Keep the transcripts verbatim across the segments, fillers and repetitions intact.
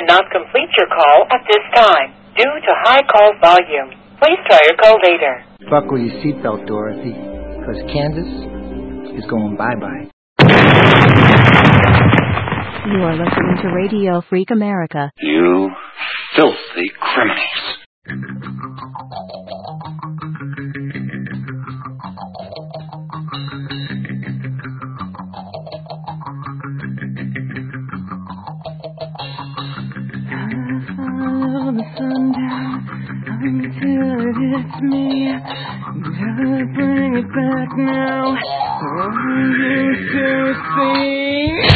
cannot complete your call at this time due to high call volume. Please try your call later. Buckle your seatbelt, Dorothy, because Kansas is going bye-bye. You are listening to Radio Freak America. You filthy criminals. Follow the sun down until it hits me. Gotta bring it back now. All you to see.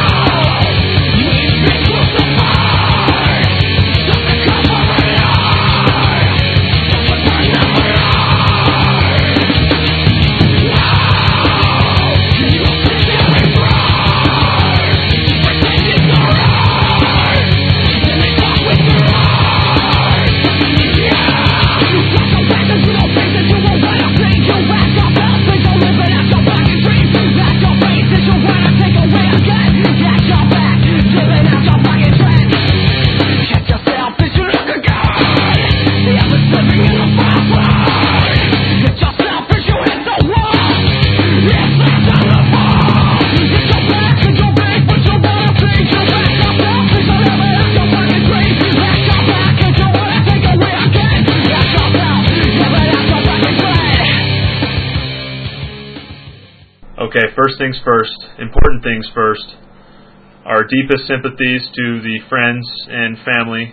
Okay, first things first, important things first. Our deepest sympathies to the friends and family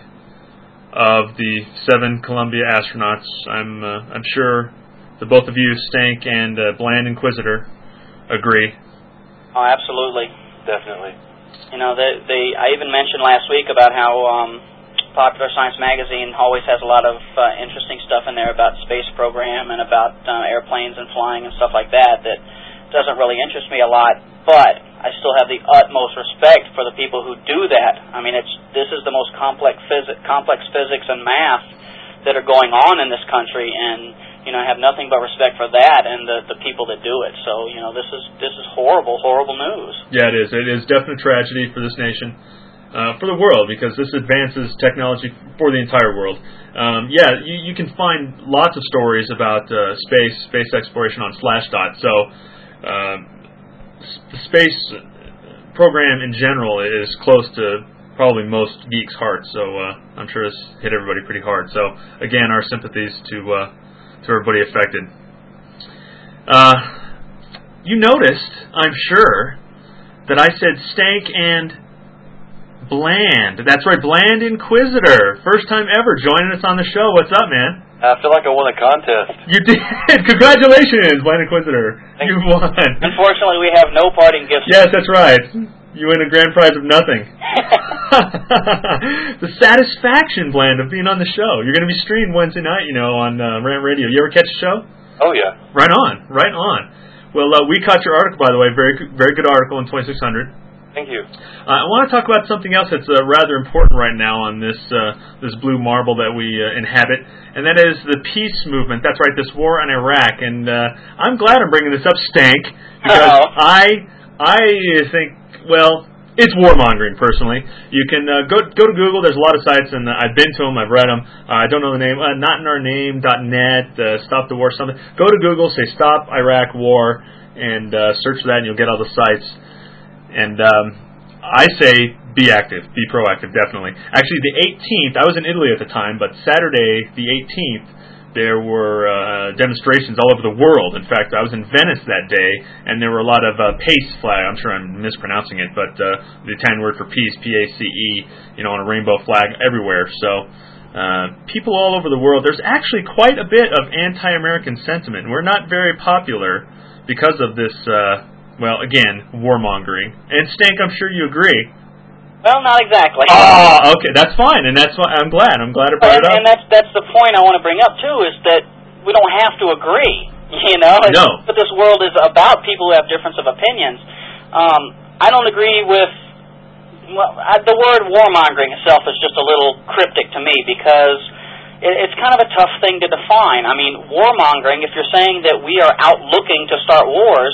of the seven Columbia astronauts. I'm uh, I'm sure that both of you, Stank and uh, Bland Inquisitor, agree. Oh, absolutely. Definitely. You know, they, they I even mentioned last week about how um, Popular Science Magazine always has a lot of uh, interesting stuff in there about space program and about uh, airplanes and flying and stuff like that that doesn't really interest me a lot, but I still have the utmost respect for the people who do that. I mean, it's this is the most complex phys- complex physics and math that are going on in this country, and you know, I have nothing but respect for that and the, the people that do it. So, you know, this is this is horrible, horrible news. Yeah, it is. It is definite tragedy for this nation, uh, for the world, because this advances technology for the entire world. Um, yeah, you, you can find lots of stories about uh, space, space exploration on Slashdot. So. Uh, the space program in general is close to probably most geeks' hearts, so uh, I'm sure it's hit everybody pretty hard. So again, our sympathies to uh, to everybody affected. Uh, you noticed, I'm sure, that I said Stank and Bland. That's right, Bland Inquisitor. First time ever joining us on the show. What's up, man? I feel like I won a contest. You did! Congratulations, Bland Inquisitor. Thank you you. won. Unfortunately, we have no parting gifts. Yes, that's right. You win a grand prize of nothing. The satisfaction, Bland, of being on the show. You're going to be streamed Wednesday night, you know, on uh, Rant Radio. You ever catch the show? Oh, yeah. Right on, right on. Well, uh, we caught your article, by the way. Very, very good article in twenty-six hundred. Thank you. Uh, I want to talk about something else that's uh, rather important right now on this uh, this blue marble that we uh, inhabit, and that is the peace movement. That's right, this war in Iraq. And uh, I'm glad I'm bringing this up, Stank, because Uh-oh. I I think, well, it's warmongering, personally. You can uh, go go to Google. There's a lot of sites, and uh, I've been to them. I've read them. Uh, I don't know the name. Uh, not in our name dot net, uh, Stop the War, something. Go to Google, say Stop Iraq War, and uh, search for that, and you'll get all the sites. And um, I say be active, be proactive, definitely. Actually, the eighteenth, I was in Italy at the time, but Saturday, the eighteenth, there were uh, demonstrations all over the world. In fact, I was in Venice that day, and there were a lot of uh, PACE flag. I'm sure I'm mispronouncing it, but uh, the Italian word for peace, P A C E, you know, on a rainbow flag everywhere. So uh, people all over the world, there's actually quite a bit of anti-American sentiment. We're not very popular because of this... Uh, Well, again, warmongering. And Stank, I'm sure you agree. Well, not exactly. Oh, okay, that's fine, and that's why I'm glad. I'm glad I brought and, it up. and that's that's the point I want to bring up too, is that we don't have to agree. You know, it's, no. But this world is about people who have difference of opinions. Um, I don't agree with. Well, I, the word warmongering itself is just a little cryptic to me because it, it's kind of a tough thing to define. I mean, warmongering. If you're saying that we are out looking to start wars.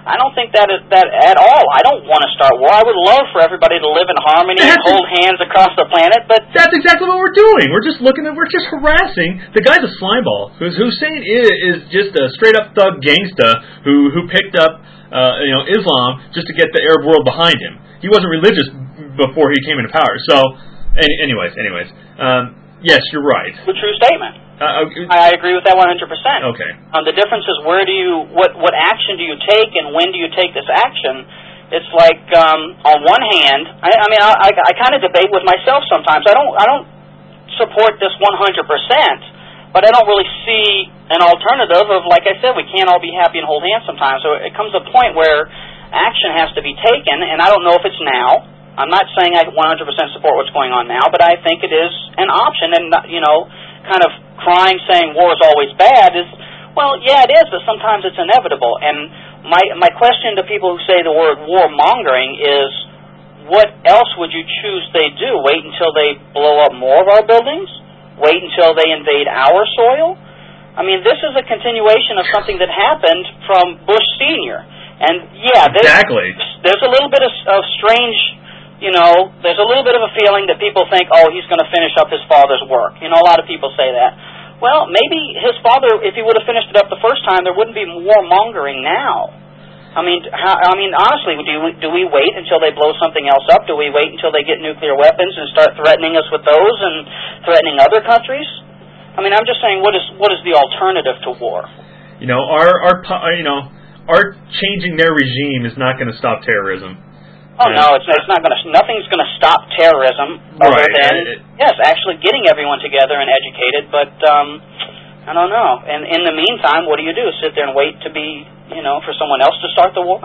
I don't think that is that at all. I don't want to start war. I would love for everybody to live in harmony and hold hands across the planet, but that's exactly what we're doing. We're just looking at, we're just harassing. The guy's a slimeball. Hussein is, is just a straight-up thug gangsta who, who picked up uh, you know, Islam just to get the Arab world behind him. He wasn't religious before he came into power. So, any, anyways, anyways, um, yes, you're right. It's a true statement. Uh, I agree with that one hundred percent. Okay. Um, the difference is where do you, what, what action do you take and when do you take this action? It's like, um, on one hand, I, I mean, I, I, I kind of debate with myself sometimes. I don't, I don't support this one hundred percent, but I don't really see an alternative of, like I said, we can't all be happy and hold hands sometimes. So it comes a point where action has to be taken, and I don't know if it's now. I'm not saying I one hundred percent support what's going on now, but I think it is an option, and, you know, kind of crying saying war is always bad is, well, yeah, it is, but sometimes it's inevitable. And my my question to people who say the word warmongering is, what else would you choose they do? Wait until they blow up more of our buildings? Wait until they invade our soil? I mean, this is a continuation of something that happened from Bush Senior. And, yeah, there's, exactly. there's a little bit of, of strange... You know, there's a little bit of a feeling that people think, oh, he's going to finish up his father's work. You know, a lot of people say that. Well, maybe his father, if he would have finished it up the first time, there wouldn't be warmongering now. I mean, how, I mean, honestly, do we, do we wait until they blow something else up? Do we wait until they get nuclear weapons and start threatening us with those and threatening other countries? I mean, I'm just saying, what is what is the alternative to war? You know, our our you know, our changing their regime is not going to stop terrorism. Oh yeah. no, it's it's not going to. Nothing's going to stop terrorism other right. than it, yes, actually getting everyone together and educated. But um, I don't know. And in the meantime, what do you do? Sit there and wait to be, you know, for someone else to start the war?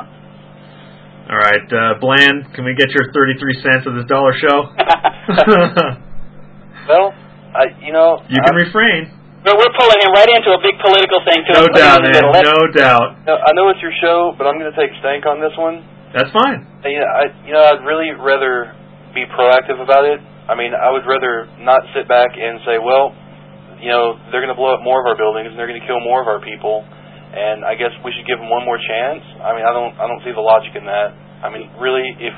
All right, uh, Bland, can we get your thirty-three cents of this dollar show? Well, I, you know, you can I, refrain. But we're pulling him right into a big political thing too. No doubt, man. No doubt. I know it's your show, but I'm going to take stank on this one. That's fine. You know, I, you know, I'd really rather be proactive about it. I mean, I would rather not sit back and say, well, you know, they're going to blow up more of our buildings and they're going to kill more of our people, and I guess we should give them one more chance. I mean, I don't, I don't see the logic in that. I mean, really, if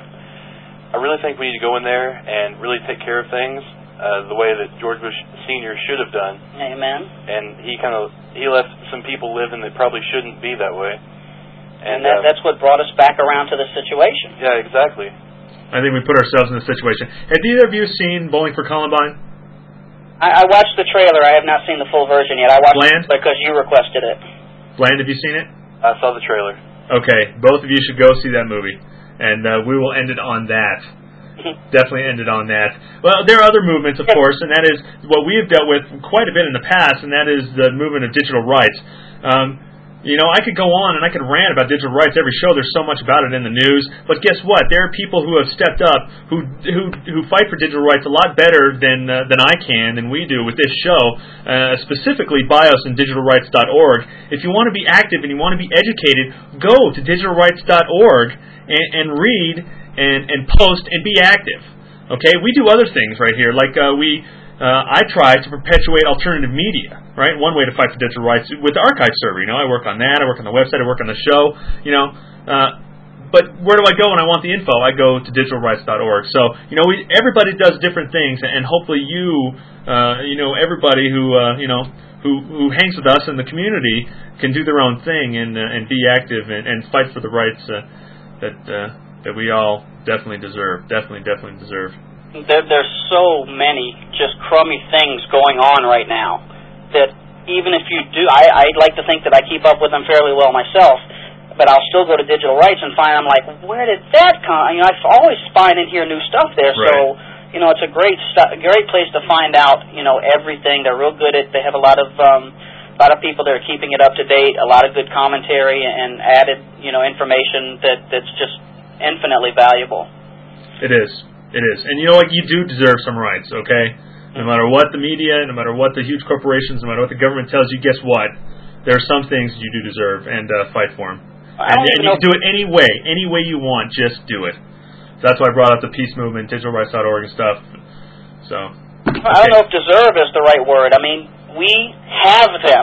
I really think we need to go in there and really take care of things uh, the way that George Bush Senior should have done. Amen. And he kind of he left some people living that probably shouldn't be that way. And, and that, uh, that's what brought us back around to the situation. Yeah, exactly. I think we put ourselves in this situation. Have either of you seen Bowling for Columbine? I, I watched the trailer. I have not seen the full version yet. I watched Bland? it because you requested it. Bland, have you seen it? I saw the trailer. Okay, both of you should go see that movie. And uh, we will end it on that. Definitely end it on that. Well, there are other movements, of course, and that is what we have dealt with quite a bit in the past, and that is the movement of digital rights. Um, You know, I could go on and I could rant about digital rights every show. There's so much about it in the news. But guess what? There are people who have stepped up who who who fight for digital rights a lot better than uh, than I can, than we do with this show. Uh, specifically, BIOS and digital rights dot org. If you want to be active and you want to be educated, go to digital rights dot org and, and read and, and post and be active. Okay? We do other things right here, like uh, we. Uh, I try to perpetuate alternative media, right? One way to fight for digital rights with the archive server. You know, I work on that. I work on the website. I work on the show. You know, uh, but where do I go when I want the info? I go to digital rights dot org. So, you know, we, everybody does different things, and hopefully you, uh, you know, everybody who, uh, you know, who who hangs with us in the community can do their own thing and uh, and be active and, and fight for the rights uh, that uh, that we all definitely deserve. Definitely, definitely deserve. There, there's so many just crummy things going on right now that even if you do, I, I'd like to think that I keep up with them fairly well myself, but I'll still go to digital rights and find, I'm like, where did that come? You know, I always find and hear new stuff there, right. So, you know, it's a great stu- great place to find out, you know, everything. They're real good at, they have a lot of, um, a lot of people that are keeping it up to date, a lot of good commentary and added, you know, information that, that's just infinitely valuable. It is. It is. And you know what? You do deserve some rights, okay? No matter what the media, no matter what the huge corporations, no matter what the government tells you, guess what? There are some things you do deserve, and uh, fight for them. And, and you can do it any way, any way you want, just do it. So that's why I brought up the peace movement, digital rights dot org and stuff. So, okay. I don't know if deserve is the right word. I mean, we have them.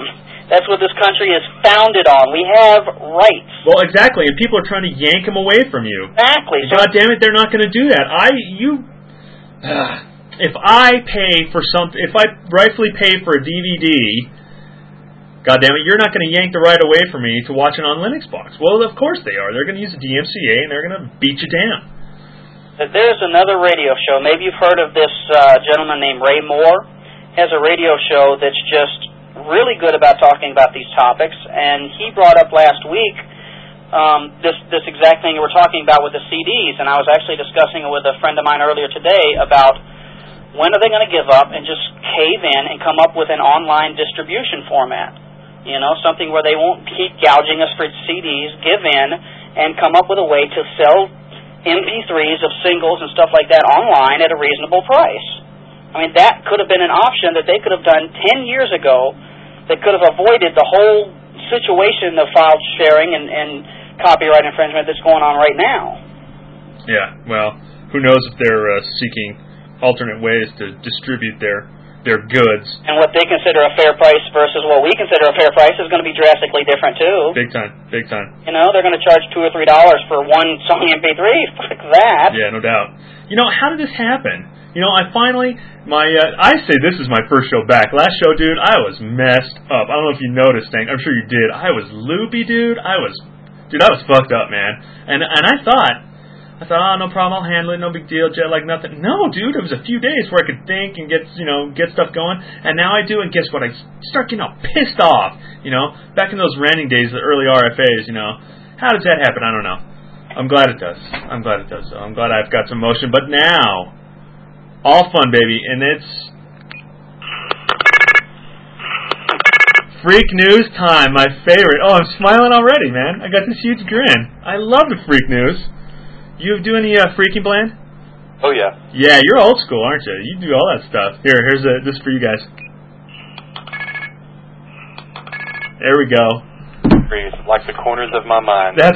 That's what this country is founded on. We have rights. Well, exactly, and people are trying to yank them away from you. Exactly. So, God damn it, they're not going to do that. I, you, uh, if I pay for something, if I rightfully pay for a D V D, God damn it, you're not going to yank the right away from me to watch it on Linux Box. Well, of course they are. They're going to use the D M C A and they're going to beat you down. There's another radio show. Maybe you've heard of this uh, gentleman named Ray Moore. He has a radio show that's just really good about talking about these topics. And he brought up last week um, this this exact thing you were talking about with the C Ds. And I was actually discussing it with a friend of mine earlier today about when are they going to give up and just cave in and come up with an online distribution format. You know, something where they won't keep gouging us for C Ds, give in, and come up with a way to sell M P threes of singles and stuff like that online at a reasonable price. I mean, that could have been an option that they could have done ten years ago that could have avoided the whole situation of file sharing and, and copyright infringement that's going on right now. Yeah, well, who knows if they're uh, seeking alternate ways to distribute their their goods. And what they consider a fair price versus what we consider a fair price is going to be drastically different, too. Big time, big time. You know, they're going to charge two or three dollars for one song M P three. Fuck that. Yeah, no doubt. You know, how did this happen? You know, I finally, my, uh, I say this is my first show back. Last show, dude, I was messed up. I don't know if you noticed, Hank. I'm sure you did. I was loopy, dude. I was, dude, I was fucked up, man. And and I thought, I thought, oh, no problem, I'll handle it, no big deal, jet lag, nothing. No, dude, it was a few days where I could think and get, you know, get stuff going, and now I do, and guess what? I start getting all pissed off, you know? Back in those ranting days, the early R F As, you know? How does that happen? I don't know. I'm glad it does. I'm glad it does, though. I'm glad I've got some motion. But now, all fun, baby, and it's Freak News time, my favorite. Oh, I'm smiling already, man. I got this huge grin. I love the Freak News. You do any uh, freaking, Bland? Oh, yeah. Yeah, you're old school, aren't you? You do all that stuff. Here, here's a, this for you guys. There we go. Like the corners of my mind. That's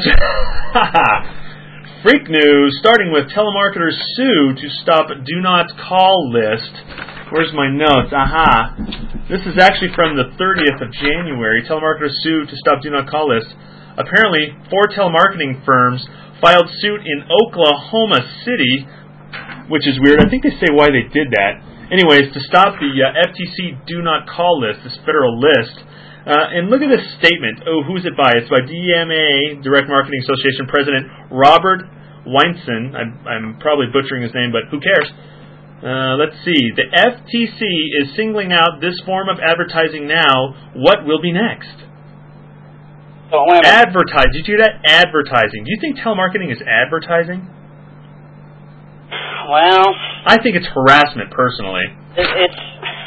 Freak News, starting with telemarketers sue to stop do not call list. Where's my notes? Aha. This is actually from the thirtieth of January. Telemarketers sue to stop do not call list. Apparently, four telemarketing firms filed suit in Oklahoma City, which is weird. I think they say why they did that. Anyways, to stop the uh, F T C Do Not Call list, this federal list. Uh, and look at this statement. Oh, who's it by? It's by D M A, Direct Marketing Association President Robert Weinson. I'm, I'm probably butchering his name, but who cares? Uh, let's see. The F T C is singling out this form of advertising now. What will be next? Oh, Advertise. Did you hear that? Advertising. Do you think telemarketing is advertising? Well, I think it's harassment, personally. It, it's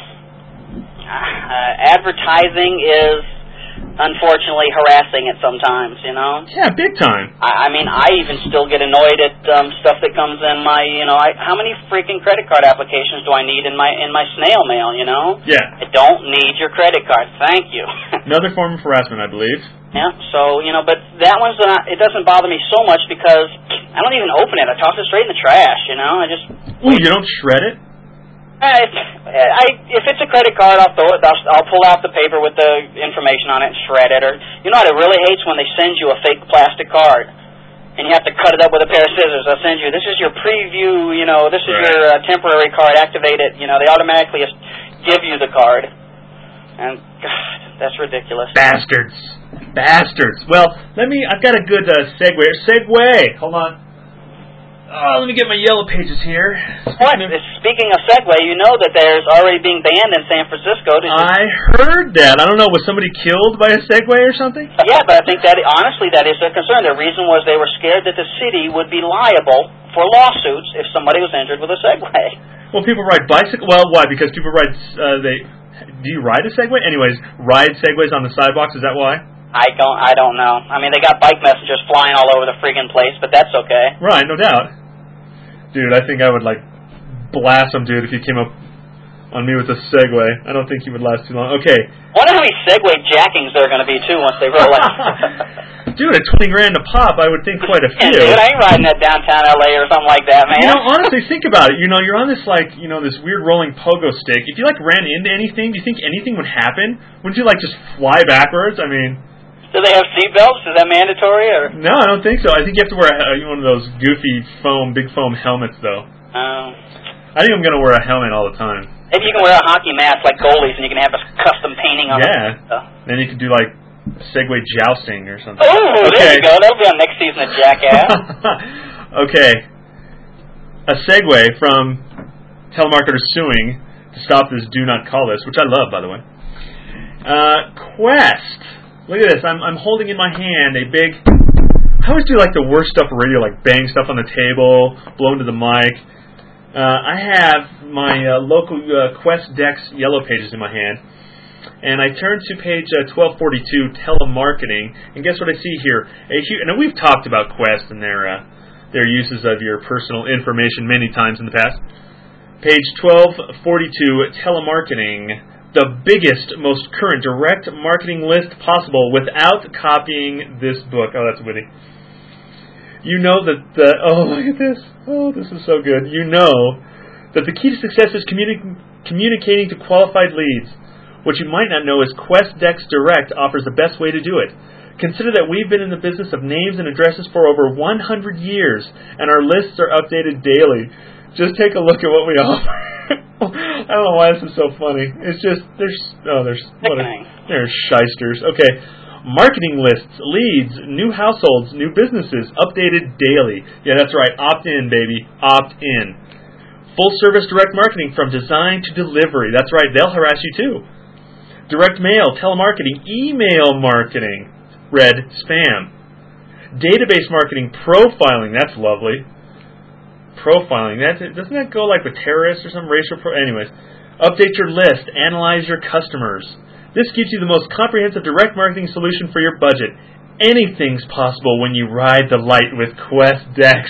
uh, advertising is unfortunately harassing it sometimes. You know. Yeah, big time. I, I mean, I even still get annoyed at um, stuff that comes in my. You know, I, how many freaking credit card applications do I need in my in my snail mail? You know. Yeah. I don't need your credit card. Thank you. Another form of harassment, I believe. Yeah, so, you know, but that one's not, it doesn't bother me so much because I don't even open it. I toss it straight in the trash, you know? I just... Ooh, you don't shred it? Uh, if, I, if it's a credit card, I'll throw it, I'll, I'll pull out the paper with the information on it and shred it. Or, you know what it really hates? When they send you a fake plastic card and you have to cut it up with a pair of scissors. They'll send you, this is your preview, you know, this is right. your uh, temporary card, activate it. You know, they automatically give you the card. And, God, that's ridiculous. Bastards. Bastards. Well, let me, I've got a good uh, segue. Segue! Hold on. Oh, let me get my yellow pages here. What? Speaking of Segway, you know that there's already being banned in San Francisco. Did you... I heard that. I don't know, was somebody killed by a Segway or something? Yeah, but I think that, honestly, that is their concern. The reason was they were scared that the city would be liable for lawsuits if somebody was injured with a Segway. Well, people ride bicycle. Well, why? Because people ride, uh, they, do you ride a Segway? Anyways, ride Segways on the sidewalks, is that why? I don't I don't know. I mean, they got bike messengers flying all over the friggin' place, but that's okay. Right, no doubt. Dude, I think I would, like, blast him, dude, if he came up on me with a Segway. I don't think he would last too long. Okay. I wonder how many Segway jackings there are going to be, too, once they roll out. Dude, at twenty grand a pop, I would think quite a few. Yeah, dude, I ain't riding that downtown L A or something like that, man. You know, honestly, think about it. You know, you're on this, like, you know, this weird rolling pogo stick. If you, like, ran into anything, do you think anything would happen? Wouldn't you, like, just fly backwards? I mean... Do they have seatbelts? Is that mandatory? Or no, I don't think so. I think you have to wear a, one of those goofy foam, big foam helmets, though. Um, I think I'm going to wear a helmet all the time. Maybe you can wear a hockey mask like goalies, and you can have a custom painting on yeah. it. Yeah. Then you could do, like, Segway jousting or something. Oh, okay. there you go. That'll be on next season of Jackass. Okay. A segue from telemarketers suing to stop this do not call list, which I love, by the way. Uh, Quest. Look at this. I'm I'm holding in my hand a big... I always do like the worst stuff for radio, like bang stuff on the table, blow into the mic. Uh, I have my uh, local uh, Quest Dex yellow pages in my hand. And I turn to page uh, twelve forty-two, telemarketing, and guess what I see here? A hu- and we've talked about Quest and their uh, their uses of your personal information many times in the past. Page twelve forty-two, telemarketing, the biggest, most current direct marketing list possible without copying this book. Oh, that's witty. You know that the... Oh, look at this. Oh, this is so good. You know that the key to success is communi- communicating to qualified leads. What you might not know is Quest Dex Direct offers the best way to do it. Consider that we've been in the business of names and addresses for over one hundred years, and our lists are updated daily. Just take a look at what we offer. I don't know why this is so funny. It's just, there's, oh, there's, what a, there's shysters. Okay, marketing lists, leads, new households, new businesses, updated daily. Yeah, that's right, opt-in, baby, opt-in. Full-service direct marketing from design to delivery. That's right, they'll harass you too. Direct mail, telemarketing, email marketing, red spam. Database marketing, profiling, that's lovely. Profiling, that doesn't that go like with terrorists or some racial pro... Anyways, update your list, analyze your customers. This gives you the most comprehensive direct marketing solution for your budget. Anything's possible when you ride the light with Quest Dex.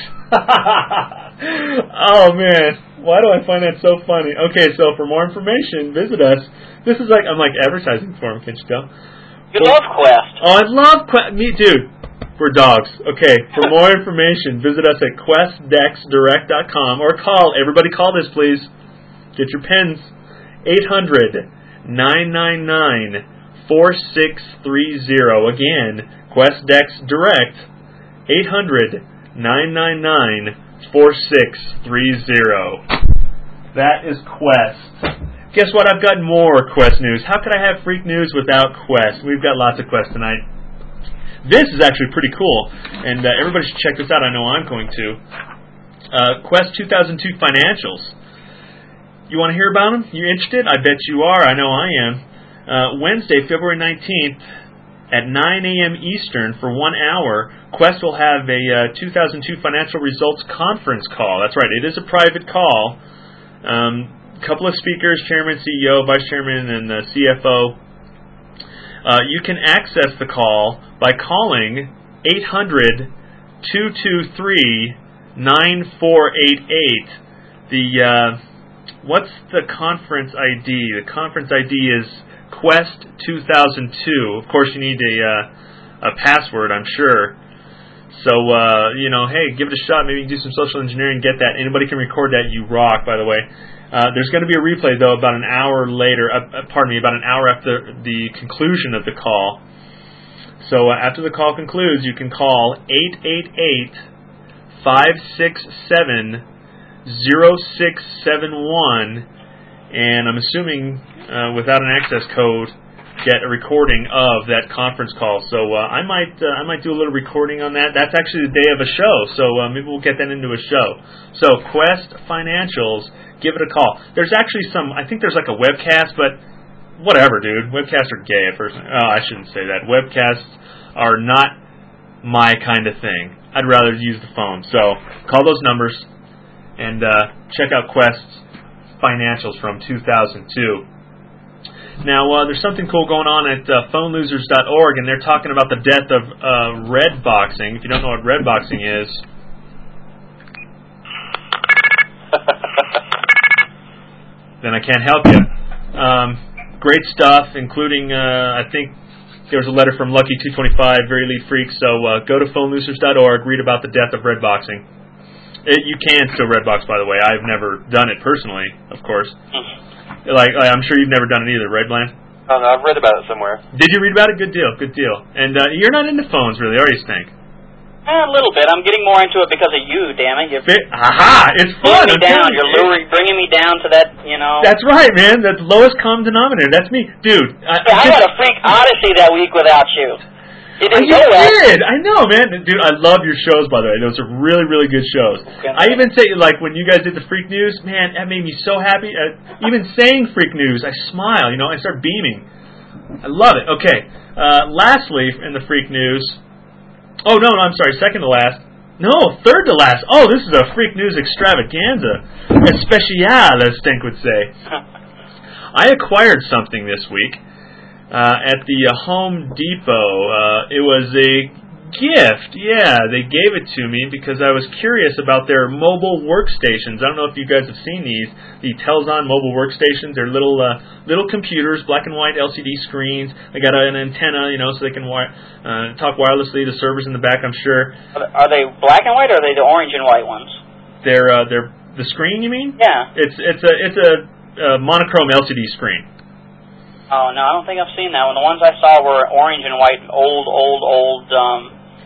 Oh man, why do I find that so funny? Okay, so for more information, visit us. This is like, I'm like advertising for him, can't you tell? You love Quest. Oh, I love Quest. Me, dude. We're dogs. Okay, for more information, visit us at quest dex direct dot com or call. Everybody call this, please. Get your pens. eight hundred, nine nine nine, four six three zero. Again, Quest Dex Direct, eight hundred, nine nine nine, four six three zero. That is Quest. Guess what? I've got more Quest news. How could I have freak news without Quest? We've got lots of Quest tonight. This is actually pretty cool, and uh, everybody should check this out. I know I'm going to. Uh, Quest two thousand two financials. You want to hear about them? You interested? I bet you are. I know I am. Uh, Wednesday, February nineteenth, at nine a.m. Eastern for one hour, Quest will have a uh, two thousand two financial results conference call. That's right. It is a private call. Um... couple of speakers, chairman, C E O, vice chairman, and the C F O. Uh, you can access the call by calling eight hundred, two two three, nine four eight eight. The, uh, what's the conference I D? The conference I D is Quest two thousand two. Of course, you need a, uh, a password, I'm sure. So, uh, you know, hey, give it a shot. Maybe you can do some social engineering, get that. Anybody can record that. You rock, by the way. Uh, there's going to be a replay, though, about an hour later, uh, pardon me, about an hour after the conclusion of the call. So uh, after the call concludes, you can call eight eight eight, five six seven, zero six seven one, and I'm assuming uh, without an access code, get a recording of that conference call. So uh, I might uh, I might do a little recording on that. That's actually the day of a show, so uh, maybe we'll get that into a show. So Quest Financials, give it a call. There's actually some, I think there's like a webcast, but whatever, dude. Webcasts are gay. Personally. Oh, I shouldn't say that. Webcasts are not my kind of thing. I'd rather use the phone. So call those numbers and uh, check out Quest's Financials from two thousand two. Now, uh, there's something cool going on at uh, phone losers dot org, and they're talking about the death of uh, red boxing. If you don't know what red boxing is, then I can't help you. Um, great stuff, including, uh, I think, there was a letter from Lucky two twenty-five, Very Elite Freak, so uh, go to phone losers dot org, read about the death of Redboxing. It, you can still Redbox, by the way. I've never done it personally, of course. Like, I'm sure you've never done it either, right, Bland? Oh, no, I've read about it somewhere. Did you read about it? Good deal, good deal. And uh, you're not into phones, really, are you, Stank? Eh, a little bit. I'm getting more into it because of you, damn it. You're Fit, aha! It's fun. bringing me down. You're luring, bringing me down to that, you know. That's right, man. That's the lowest common denominator. That's me. Dude. I, yeah, I, I had a freak odyssey that week without you. You didn't you go well. did. I know, man. Dude, I love your shows, by the way. Those are really, really good shows. Okay. I even say, like, when you guys did the Freak News, man, that made me so happy. Uh, even saying Freak News, I smile, you know, I start beaming. I love it. Okay. Uh, lastly, in the Freak News, oh, no, no, I'm sorry, second to last. No, third to last. Oh, this is a Freak News extravaganza. Especial, as Stink would say. I acquired something this week uh, at the uh, Home Depot. Uh, it was a gift. Yeah, they gave it to me because I was curious about their mobile workstations. I don't know if you guys have seen these. The Telzon mobile workstations. They're little uh, little computers, black and white L C D screens. They got an antenna, you know, so they can wi- uh, talk wirelessly. The servers in the back, I'm sure. Are they black and white, or are they the orange and white ones? They're uh, they're the screen, you mean? Yeah. It's it's a it's a, a monochrome L C D screen. Oh no, I don't think I've seen that one. The ones I saw were orange and white, old, old, old. Um,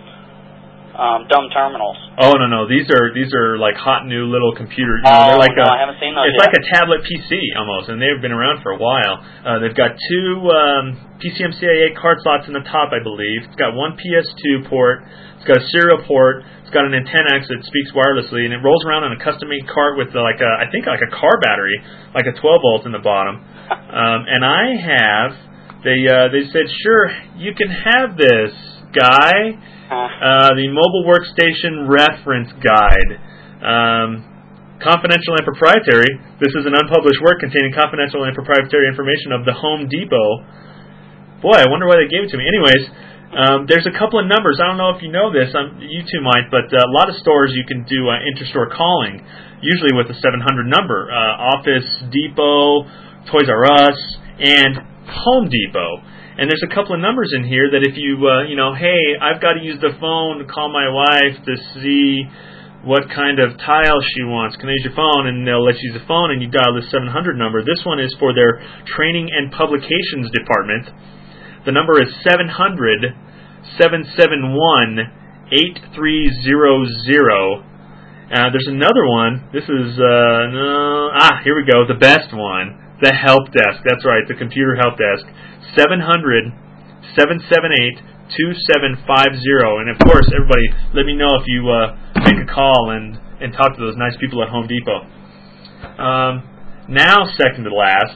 Um, dumb terminals. Oh no no, these are these are like hot new little computers. You know, oh they're like no, a, I haven't seen those It's yet. like a tablet P C almost, and they've been around for a while. Uh, they've got two um, P C M C I A card slots in the top, I believe. It's got one P S two port. It's got a serial port. It's got an antenna that speaks wirelessly, and it rolls around on a custom-made cart with uh, like a I think like a car battery, like a twelve volt in the bottom. um, and I have they uh, they said sure you can have this, guy. Uh, the Mobile Workstation Reference Guide. Um, confidential and proprietary. This is an unpublished work containing confidential and proprietary information of the Home Depot. Boy, I wonder why they gave it to me. Anyways, um, there's a couple of numbers. I don't know if you know this. Um, you two might, but uh, a lot of stores you can do uh, interstore calling, usually with a seven hundred number. Uh, Office Depot, Toys R Us, and Home Depot. And there's a couple of numbers in here that if you, uh, you know, hey, I've got to use the phone to call my wife to see what kind of tile she wants. Can I use your phone? And they'll let you use the phone, and you dial the seven hundred number. This one is for their training and publications department. The number is seven hundred, seven seven one, eight three zero zero. Uh, there's another one. This is, uh, no, ah, here we go, the best one. The help desk. That's right, the computer help desk. seven hundred, seven seven eight, two seven five zero. And, of course, everybody, let me know if you uh, make a call and, and talk to those nice people at Home Depot. Um, now, second to last,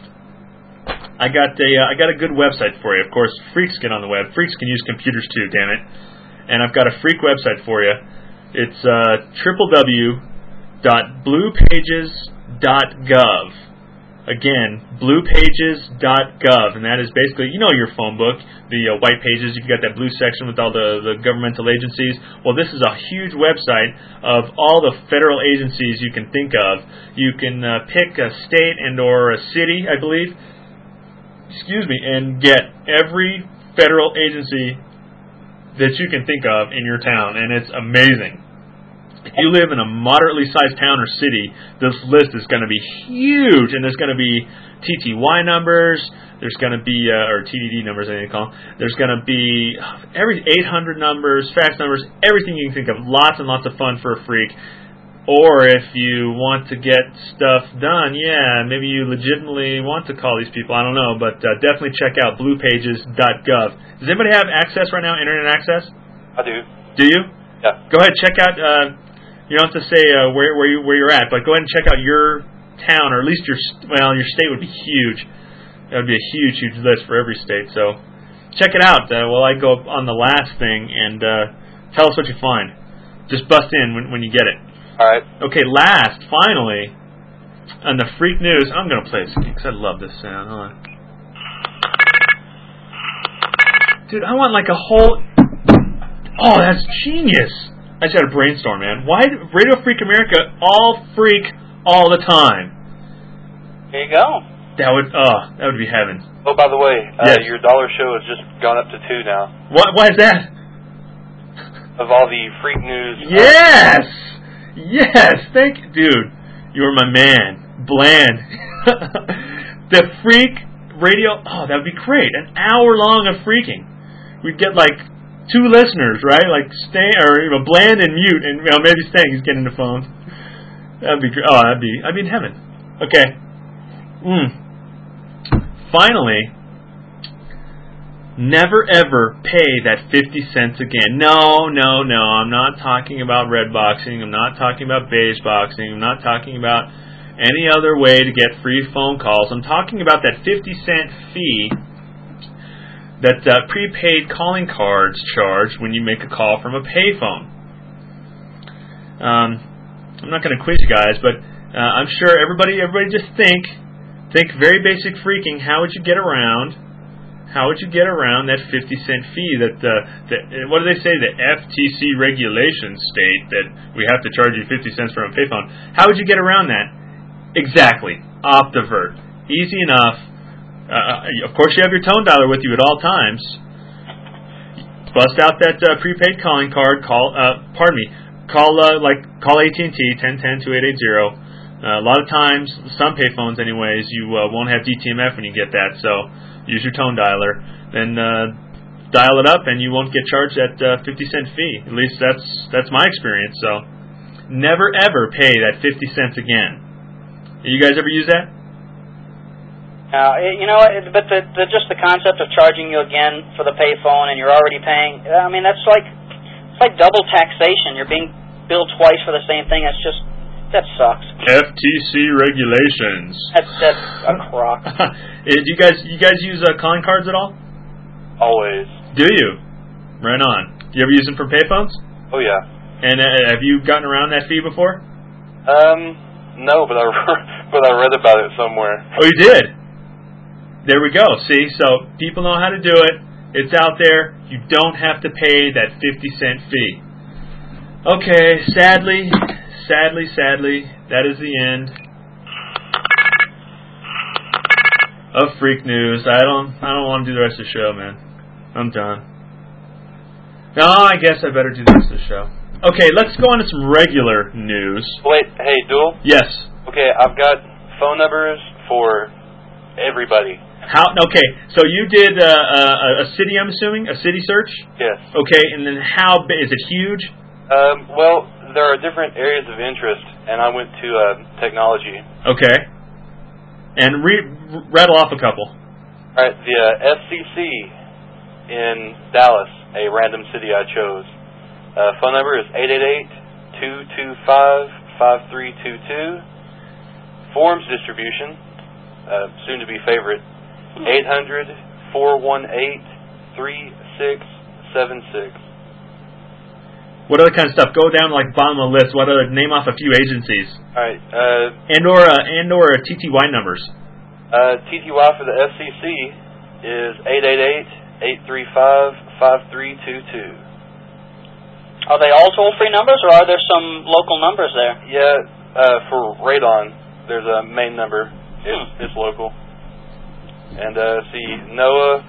I got a uh, I got a good website for you. Of course, freaks get on the web. Freaks can use computers, too, damn it. And I've got a freak website for you. It's uh, w w w dot blue pages dot gov. Again, blue pages dot gov, and that is basically, you know your phone book, the uh, white pages, you've got that blue section with all the, the governmental agencies. Well, this is a huge website of all the federal agencies you can think of. You can uh, pick a state and or a city, I believe, excuse me, and get every federal agency that you can think of in your town, and it's amazing. If you live in a moderately sized town or city, this list is going to be huge, and there's going to be T T Y numbers, there's going to be, uh, or T D D numbers, I think they call them. There's going to be every eight hundred numbers, fax numbers, everything you can think of. Lots and lots of fun for a freak. Or if you want to get stuff done, yeah, maybe you legitimately want to call these people, I don't know, but uh, definitely check out blue pages dot gov. Does anybody have access right now, internet access? I do. Do you? Yeah. Go ahead, check out... Uh, You don't have to say uh, where where, you, where you're at, but go ahead and check out your town, or at least your well, your state would be huge. That would be a huge, huge list for every state. So check it out uh, while I go up on the last thing and uh, tell us what you find. Just bust in when when you get it. All right. Okay, last, finally, on the Freak News, I'm going to play this because I love this sound. Hold on. Dude, I want like a whole... Oh, that's genius. I just had a brainstorm, man. Why Radio Freak America all freak all the time? There you go. That would, oh, that would be heaven. Oh, by the way, uh, Yes. your dollar show has just gone up to two now. What? Why is that? Of all the freak news. Yes! Yes! Thank you. Dude, you are my man. Bland. The freak radio, oh, that would be great. An hour long of freaking. We'd get like two listeners, right? Like Stan, or you know, Bland and Mute, and you know, maybe Stan is getting the phone. That'd be great. Oh, that'd be, I'd be in heaven. Okay. Mm. Finally, never ever pay that fifty cents again. No, no, no. I'm not talking about red boxing. I'm not talking about beige boxing. I'm not talking about any other way to get free phone calls. I'm talking about that fifty cent fee that uh, prepaid calling cards charge when you make a call from a payphone. Um, I'm not going to quiz you guys, but uh, I'm sure everybody, everybody just think. Think very basic freaking. How would you get around? How would you get around that fifty cent fee that the, the what do they say? The F T C regulations state that we have to charge you fifty cents for a payphone. How would you get around that? Exactly. Optivert. Easy enough. Uh, of course, you have your tone dialer with you at all times. Bust out that uh, prepaid calling card. Call. Uh, pardon me. Call uh, like call A T and T ten ten two eight eight zero. Uh, a lot of times, some payphones anyways, you uh, won't have D T M F when you get that, so use your tone dialer. Then uh, dial it up and you won't get charged that uh, fifty cent fee. At least that's that's my experience, so never ever pay that fifty cents again. You guys ever use that? Uh, you know, it, but the, the just the concept of charging you again for the payphone and you're already paying, I mean, that's like, it's like double taxation. You're being billed twice for the same thing. That's just, that sucks. F T C regulations. That's that's a crock. Do you guys you guys use uh, calling cards at all? Always. Do you? Right on. You ever use them for payphones? Oh yeah. And uh, have you gotten around that fee before? Um, no, but I but I read about it somewhere. Oh, you did? There we go. See, so people know how to do it. It's out there. You don't have to pay that fifty cent fee. Okay, sadly. Sadly, sadly, that is the end of Freak News. I don't, I don't want to do the rest of the show, man. I'm done. No, I guess I better do the rest of the show. Okay, let's go on to some regular news. Wait, hey, Duel? Yes. Okay, I've got phone numbers for everybody. How? Okay, so you did uh, a, a city, I'm assuming? A city search? Yes. Okay, and then how big? Is it huge? Um, well, there are different areas of interest, and I went to uh, technology. Okay. And re- rattle off a couple. All right, the uh, F C C in Dallas, a random city I chose. Uh, phone number is eight eight eight, two two five, five three two two. Forms distribution, uh, soon to be favorite, eight hundred, four one eight, three six seven six. What other kind of stuff? Go down like bottom of the list. What other? Name off a few agencies. All right. Uh, and or uh, and or T T Y numbers. Uh, T T Y for the F C C is eight eight eight, eight three five, five three two two. Are they all toll-free numbers, or are there some local numbers there? Yeah, uh, for Radon, there's a main number. It's, hmm. it's local. And uh, see, NOAA.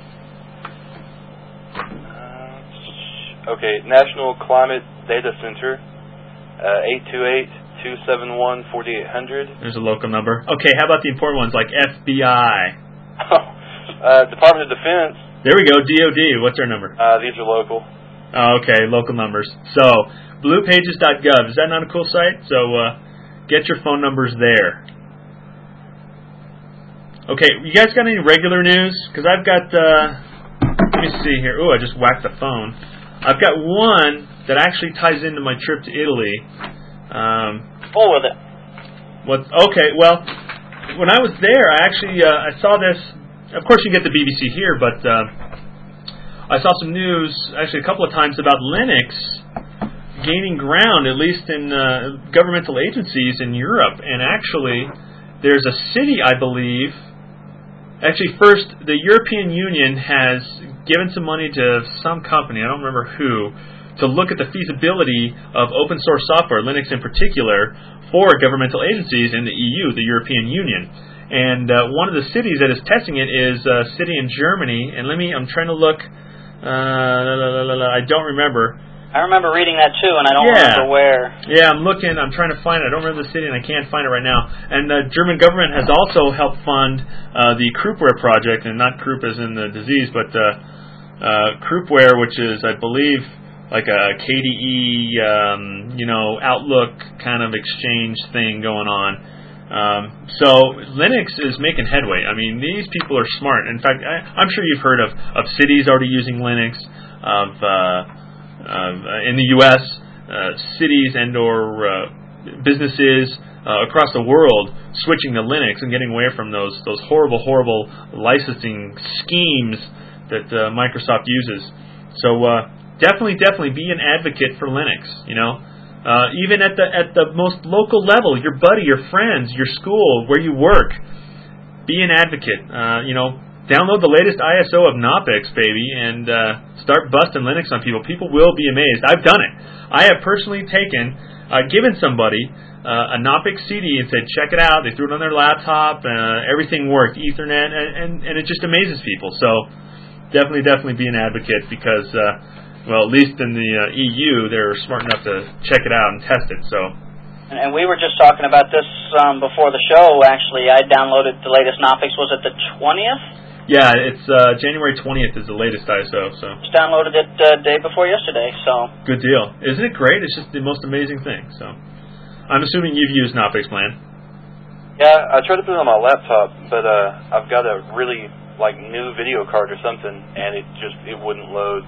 Okay, National Climate Data Center, uh, eight two eight, two seven one, four eight zero zero. There's a local number. Okay, how about the important ones like F B I? uh, Department of Defense. There we go, D O D. What's their number? Uh, these are local. Oh, okay, local numbers. So, blue pages dot gov. Is that not a cool site? So, uh, get your phone numbers there. Okay, you guys got any regular news? Because I've got, uh, let me see here. Ooh, I just whacked the phone. I've got one that actually ties into my trip to Italy. Um, Pull with it. What? Okay, well, when I was there, I actually uh, I saw this. Of course, you get the B B C here, but uh, I saw some news actually a couple of times about Linux gaining ground, at least in uh, governmental agencies in Europe. And actually, there's a city, I believe. Actually, first, the European Union has given some money to some company, I don't remember who, to look at the feasibility of open source software, Linux in particular, for governmental agencies in the E U, the European Union. And uh, one of the cities that is testing it is a city in Germany. And let me, I'm trying to look. Uh, la, la, la, la, la, I don't remember. I remember reading that too, and I don't yeah. remember where. Yeah, I'm looking. I'm trying to find it. I don't remember the city, and I can't find it right now. And the German government has also helped fund uh, the Crouppware project, and not croup as in the disease, but uh, uh, Crouppware, which is, I believe, like a K D E, um, you know, Outlook kind of exchange thing going on. Um, so Linux is making headway. I mean, these people are smart. In fact, I, I'm sure you've heard of, of cities already using Linux, of uh, uh, in the U S, uh, cities and or uh, businesses uh, across the world switching to Linux and getting away from those those horrible, horrible licensing schemes that uh, Microsoft uses. So uh, definitely, definitely be an advocate for Linux. You know. Uh, even at the at the most local level, your buddy, your friends, your school, where you work, be an advocate. Uh, you know, download the latest I S O of Knoppix, baby, and uh, start busting Linux on people. People will be amazed. I've done it. I have personally taken, uh, given somebody uh, a Knoppix C D and said, check it out. They threw it on their laptop. Uh, everything worked, Ethernet, and, and, and it just amazes people. So definitely, definitely be an advocate because... Uh, Well, at least in the uh, E U, they're smart enough to check it out and test it. So, and, and we were just talking about this um, before the show. Actually, I downloaded the latest Knoppix. Was it the twentieth? Yeah, it's uh, January twentieth is the latest I S O. So just downloaded it the uh, day before yesterday. So good deal, isn't it great? It's just the most amazing thing. So I'm assuming you've used Knoppix, Plan. Yeah, I tried to put it on my laptop, but uh, I've got a really like new video card or something, and it just it wouldn't load.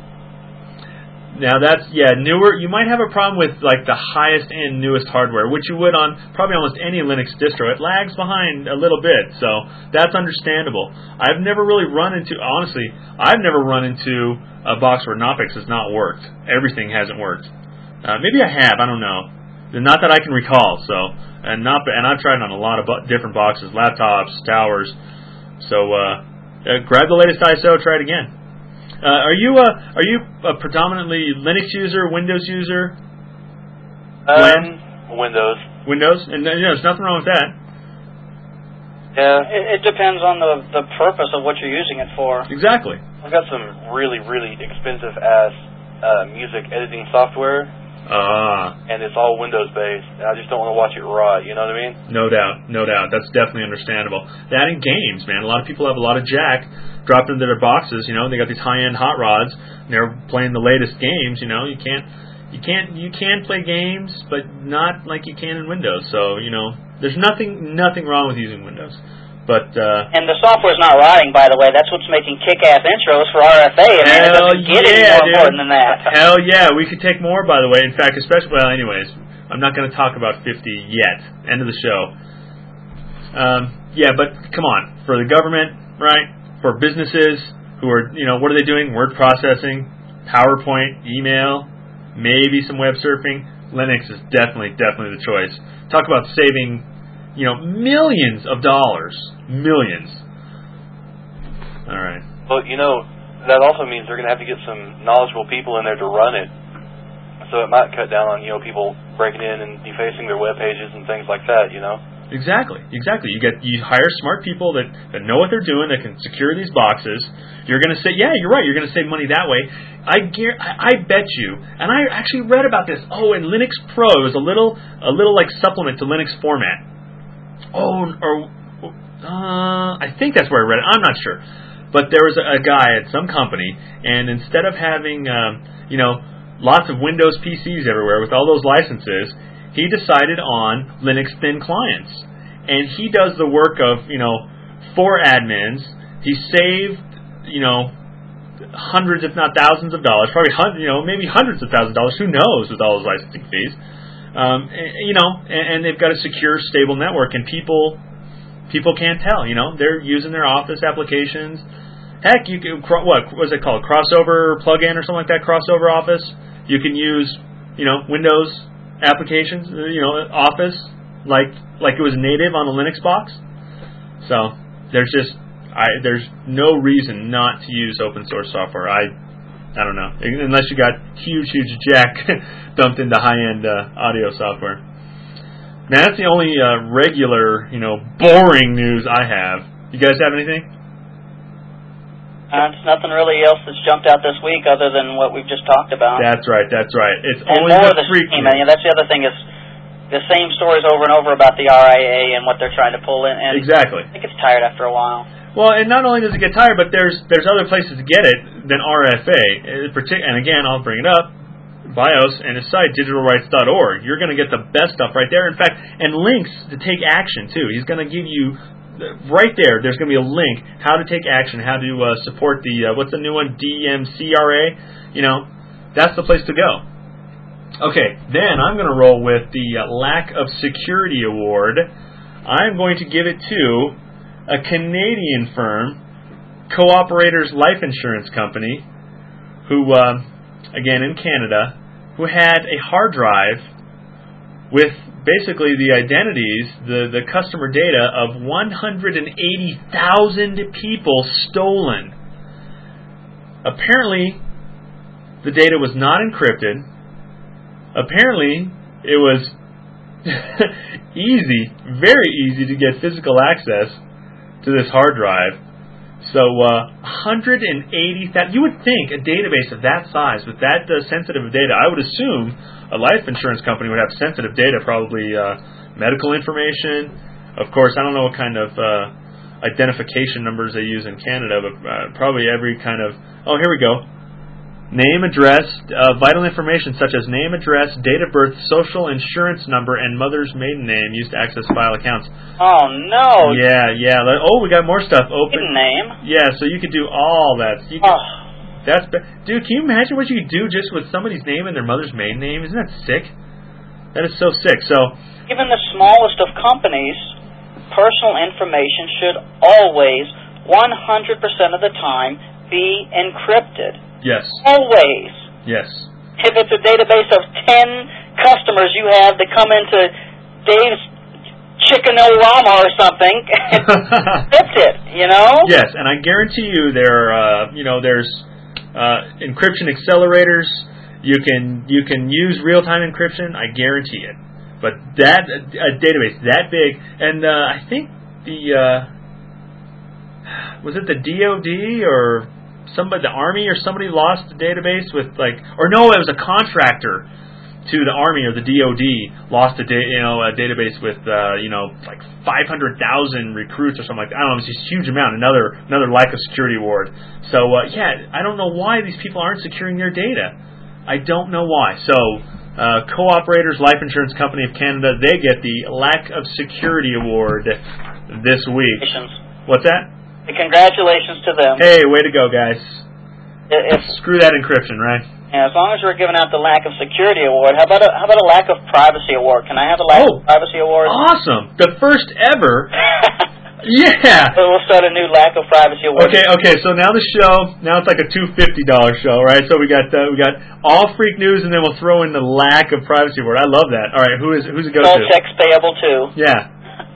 Now that's, yeah, newer. You might have a problem with like the highest end, newest hardware, which you would on probably almost any Linux distro. It lags behind a little bit, so that's understandable. I've never really run into, honestly, I've never run into a box where Knoppix has not worked. Everything hasn't worked. Uh, maybe I have, I don't know. Not that I can recall. So, and not, and I've tried it on a lot of bu- different boxes, laptops, towers. So, uh, uh, grab the latest I S O, try it again. Uh, are you a are you a predominantly Linux user, Windows user? Um, Windows. Windows, and you know, there's nothing wrong with that. Yeah, it, it depends on the the purpose of what you're using it for. Exactly. I've got some really really expensive ass uh, music editing software. Ah. And it's all Windows based. I just don't want to watch it rot. You know what I mean? No doubt, no doubt. That's definitely understandable. That and games, man. A lot of people have a lot of jack dropped into their boxes. You know, they got these high end hot rods. And they're playing the latest games. You know, you can't, you can't, you can play games, but not like you can in Windows. So you know, there's nothing, nothing wrong with using Windows. But uh, and the software's not rotting, by the way. That's what's making kick-ass intros for R F A. I mean, it doesn't get yeah, any more dude. important than that. Hell yeah, we could take more, by the way. In fact, especially, well, anyways, I'm not going to talk about fifty yet. End of the show. Um, yeah, but come on, for the government, right? For businesses who are, you know, what are they doing? Word processing, PowerPoint, email, maybe some web surfing. Linux is definitely, definitely the choice. Talk about saving, you know, millions of dollars. Millions. All right. Well, you know, that also means they're going to have to get some knowledgeable people in there to run it. So it might cut down on, you know, people breaking in and defacing their web pages and things like that, you know? Exactly, exactly. You get you hire smart people that, that know what they're doing, that can secure these boxes. You're going to say, yeah, you're right, you're going to save money that way. I, guar- I bet you, and I actually read about this. Oh, in Linux Pro, it was a little, a little like supplement to Linux format. Oh, or uh, I think that's where I read it. I'm not sure. But there was a, a guy at some company, and instead of having, um, you know, lots of Windows P Cs everywhere with all those licenses, he decided on Linux thin clients. And he does the work of, you know, four admins. He saved, you know, hundreds, if not thousands of dollars, probably, hundred, you know, maybe hundreds of thousands of dollars, who knows, with all those licensing fees. Um, you know, and, and they've got a secure, stable network, and people people can't tell, you know. They're using their Office applications. Heck, you can, what was it called, crossover plugin or something like that, crossover Office. You can use, you know, Windows applications, you know, Office, like like it was native on a Linux box. So there's just I there's no reason not to use open source software. I I don't know, unless you got huge huge jack dumped into high end uh, audio software. Now, that's the only uh, regular, you know, boring news I have. You guys have anything? Uh, it's nothing really else that's jumped out this week other than what we've just talked about. That's right, that's right. It's and only more the of the freak same. news. And that's the other thing is the same stories over and over about the R I A and what they're trying to pull in. And Exactly. I think it's tired after a while. Well, and not only does it get tired, but there's there's other places to get it than R F A. And again, I'll bring it up. BIOS and his site, digital rights dot org. You're going to get the best stuff right there. In fact, and links to take action, too. He's going to give you, right there, there's going to be a link, how to take action, how to uh, support the, uh, what's the new one, D M C R A? You know, that's the place to go. Okay, then I'm going to roll with the uh, Lack of Security Award. I'm going to give it to a Canadian firm, Cooperators Life Insurance Company, who... Uh, again in Canada, who had a hard drive with basically the identities, the, the customer data of one hundred eighty thousand people stolen. Apparently, the data was not encrypted. Apparently, it was easy, very easy to get physical access to this hard drive. So, uh, one hundred eighty thousand, you would think a database of that size, with that uh, sensitive data, I would assume a life insurance company would have sensitive data, probably uh, medical information. Of course, I don't know what kind of uh, identification numbers they use in Canada, but uh, probably every kind of, oh, here we go. Name, address, uh, vital information such as name, address, date of birth, social insurance number, and mother's maiden name used to access file accounts. Oh, no. Yeah, yeah. Oh, we got more stuff open. Maiden name? Yeah, so you could do all that. You could, oh. That's Dude, can you imagine what you could do just with somebody's name and their mother's maiden name? Isn't that sick? That is so sick. So, even the smallest of companies, personal information should always, one hundred percent of the time, be encrypted. Yes. Always. Yes. If it's a database of ten customers you have that come into Dave's Chicken-O-Rama or something, encrypt it, you know? Yes, and I guarantee you there, uh, you know, there's uh, encryption accelerators. You can you can use real-time encryption. I guarantee it. But that a database that big, and uh, I think the uh, was it the D O D or somebody, the Army or somebody lost the database with like, or no, it was a contractor to the Army or the D O D lost a da- you know a database with uh, you know like five hundred thousand recruits or something like that. I don't know, it's just a huge amount. Another another lack of security award. So uh, yeah, I don't know why these people aren't securing their data. I don't know why. So uh, Cooperators Life Insurance Company of Canada, they get the Lack of Security Award this week. What's that? Congratulations to them. Hey, way to go, guys. If, Screw that encryption, right? Yeah, as long as we're giving out the Lack of Security Award, how about a, how about a Lack of Privacy Award? Can I have a Lack oh, of Privacy Award? Awesome. The first ever. Yeah. So we'll start a new Lack of Privacy Award. Okay, okay. So now the show, now it's like a two hundred fifty dollars show, right? So we got uh, we got all freak news, and then we'll throw in the Lack of Privacy Award. I love that. All right, who is who's it go All to? checks payable too. Yeah.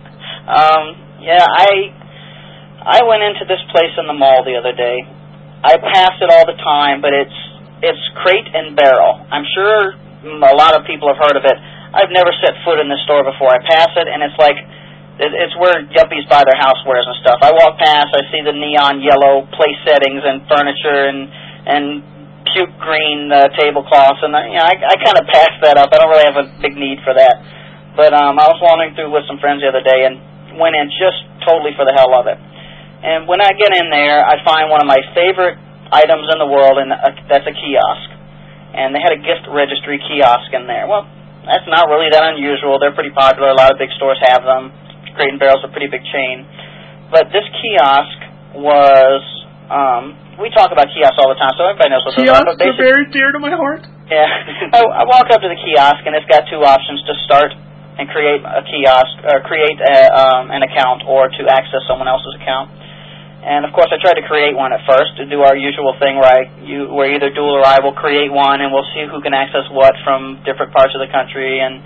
um. Yeah, I. I went into this place in the mall the other day. I pass it all the time, but it's it's Crate and Barrel. I'm sure a lot of people have heard of it. I've never set foot in this store before. I pass it, and it's like it's where yuppies buy their housewares and stuff. I walk past, I see the neon yellow place settings and furniture and and puke green uh, tablecloths, and you know, I, I kind of pass that up. I don't really have a big need for that. But um, I was wandering through with some friends the other day and went in just totally for the hell of it. And when I get in there, I find one of my favorite items in the world, and that's a kiosk. And they had a gift registry kiosk in there. Well, that's not really that unusual. They're pretty popular. A lot of big stores have them. Crate and Barrel's a pretty big chain. But this kiosk was, um, we talk about kiosks all the time, so everybody knows what those are. Kiosks are very dear to my heart. Yeah. I, I walk up to the kiosk, and it's got two options: to start and create a kiosk, or create a, um, an account, or to access someone else's account. And of course, I tried to create one at first to do our usual thing, where I, you, where either Dual or I will create one, and we'll see who can access what from different parts of the country. And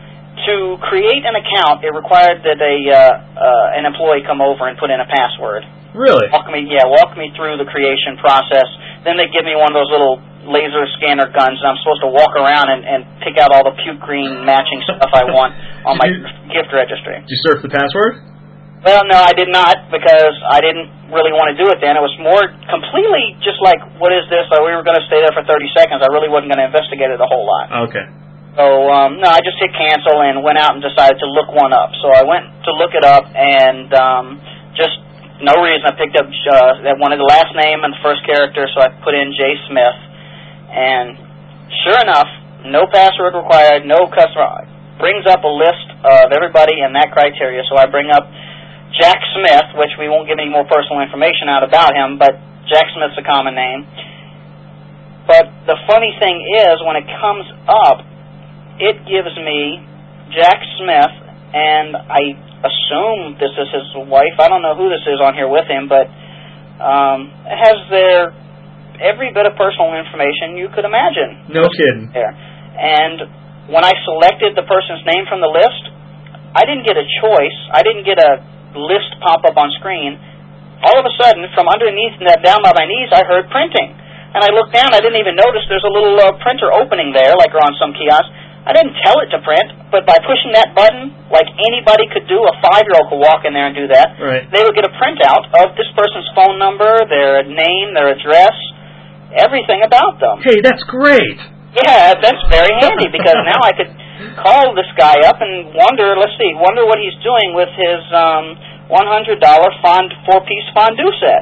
to create an account, it required that a uh, uh, an employee come over and put in a password. Really? Walk me, yeah, walk me through the creation process. Then they give me one of those little laser scanner guns, and I'm supposed to walk around and, and pick out all the puke green matching stuff I want on my you, gift registry. Did you surf the password? Well, no, I did not, because I didn't really want to do it then. It was more completely just like, what is this? Uh, we were going to stay there for thirty seconds. I really wasn't going to investigate it a whole lot. Okay. So, um, no, I just hit cancel and went out and decided to look one up. So I went to look it up, and um, just no reason. I picked up uh, that wanted the last name and the first character, so I put in Jay Smith. And sure enough, no password required, no customer. Brings up a list of everybody in that criteria. So I bring up Jack Smith, which we won't give any more personal information out about him, but Jack Smith's a common name. But the funny thing is, when it comes up, it gives me Jack Smith, and I assume this is his wife. I don't know who this is on here with him, but um, it has their every bit of personal information you could imagine. No kidding. There. And when I selected the person's name from the list, I didn't get a choice. I didn't get a list pop up on screen. All of a sudden, from underneath that down by my knees, I heard printing. And I looked down. I didn't even notice there's a little uh, printer opening there, like on some kiosk. I didn't tell it to print, but by pushing that button, like anybody could do, a five-year-old could walk in there and do that. Right. They would get a printout of this person's phone number, their name, their address, everything about them. Hey, that's great. Yeah, that's very handy, because now I could call this guy up and wonder, let's see, wonder what he's doing with his um, one hundred dollars fond, four-piece fondue set.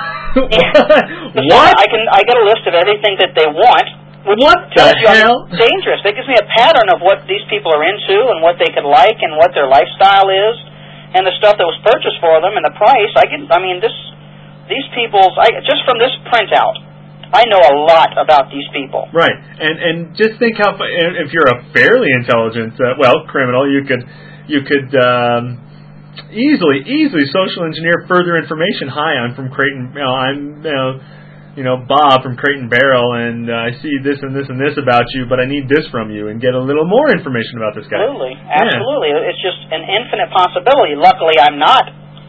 What? I can I get a list of everything that they want. Which what the tells you hell? I'm dangerous. It gives me a pattern of what these people are into and what they could like and what their lifestyle is, and the stuff that was purchased for them and the price. I can, I mean, this, these people's, I, just from this printout, I know a lot about these people. Right, and and just think how if you're a fairly intelligent, uh, well, criminal, you could you could um, easily easily social engineer further information. Hi, I'm from Crate and, you know, I'm you know. you know, Bob from Crate and Barrel, and uh, I see this and this and this about you, but I need this from you, and get a little more information about this guy. Absolutely, absolutely. Yeah. It's just an infinite possibility. Luckily, I'm not.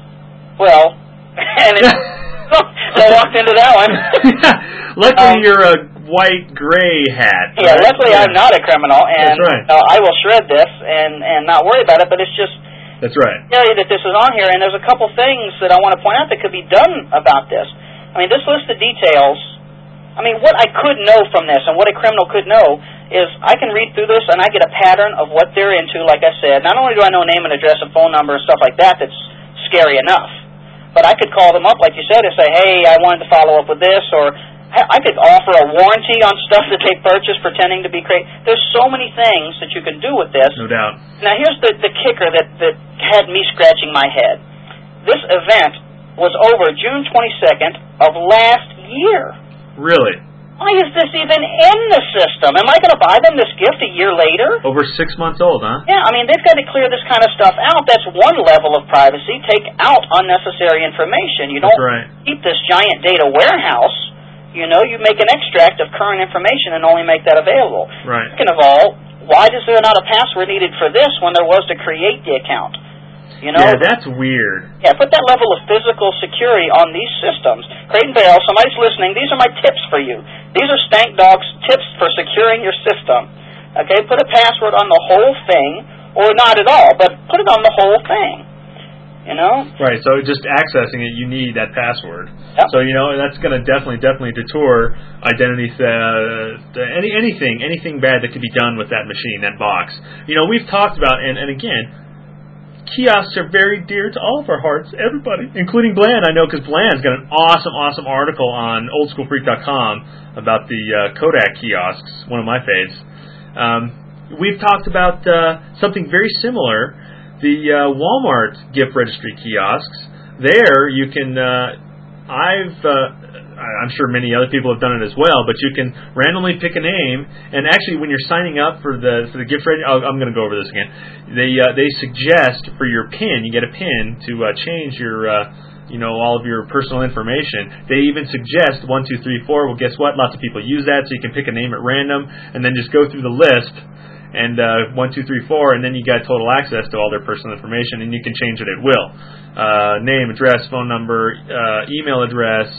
Well, and it's, so I walked into that one. Luckily, um, you're a white gray hat. Yeah, right? luckily yeah. I'm not a criminal, and That's right. uh, I will shred this and, and not worry about it, but it's just... That's right. Tell you that this is on here, and there's a couple things that I want to point out that could be done about this. I mean, this list of details, I mean, what I could know from this and what a criminal could know is I can read through this and I get a pattern of what they're into, like I said. Not only do I know name and address and phone number and stuff like that, that's scary enough, but I could call them up, like you said, and say, hey, I wanted to follow up with this, or I could offer a warranty on stuff that they purchased pretending to be crazy. There's so many things that you can do with this. No doubt. Now, here's the, the kicker that, that had me scratching my head. This event was over June twenty-second of last year. Really? Why is this even in the system? Am I going to buy them this gift a year later? Over six months old, huh? Yeah, I mean, they've got to clear this kind of stuff out. That's one level of privacy. Take out unnecessary information. You don't right. keep this giant data warehouse. You know, you make an extract of current information and only make that available. Right. Second of all, why is there not a password needed for this when there was to create the account? You know? Yeah, that's weird. Yeah, put that level of physical security on these systems. Crate and Barrel, somebody's listening, these are my tips for you. These are Stank Dog's tips for securing your system. Okay, put a password on the whole thing, or not at all, but put it on the whole thing. You know? Right, so just accessing it, you need that password. Yep. So, you know, that's going to definitely, definitely detour identity theft, any, anything, anything bad that could be done with that machine, that box. You know, we've talked about, and, and again, kiosks are very dear to all of our hearts, everybody, including Bland. I know because Bland's got an awesome, awesome article on old school freak dot com about the uh, Kodak kiosks, one of my faves. Um, we've talked about uh, something very similar, the uh, Walmart gift registry kiosks. There you can, uh, I've, uh, I'm sure many other people have done it as well, but you can randomly pick a name, and actually when you're signing up for the for the gift registry, oh, I'm going to go over this again. They uh, they suggest for your PIN, you get a PIN to uh, change your, uh, you know, all of your personal information. They even suggest one, two, three, four. Well, guess what? Lots of people use that, so you can pick a name at random, and then just go through the list, and uh, one, two, three, four, and then you got total access to all their personal information, and you can change it at will. Uh, name, address, phone number, uh, email address,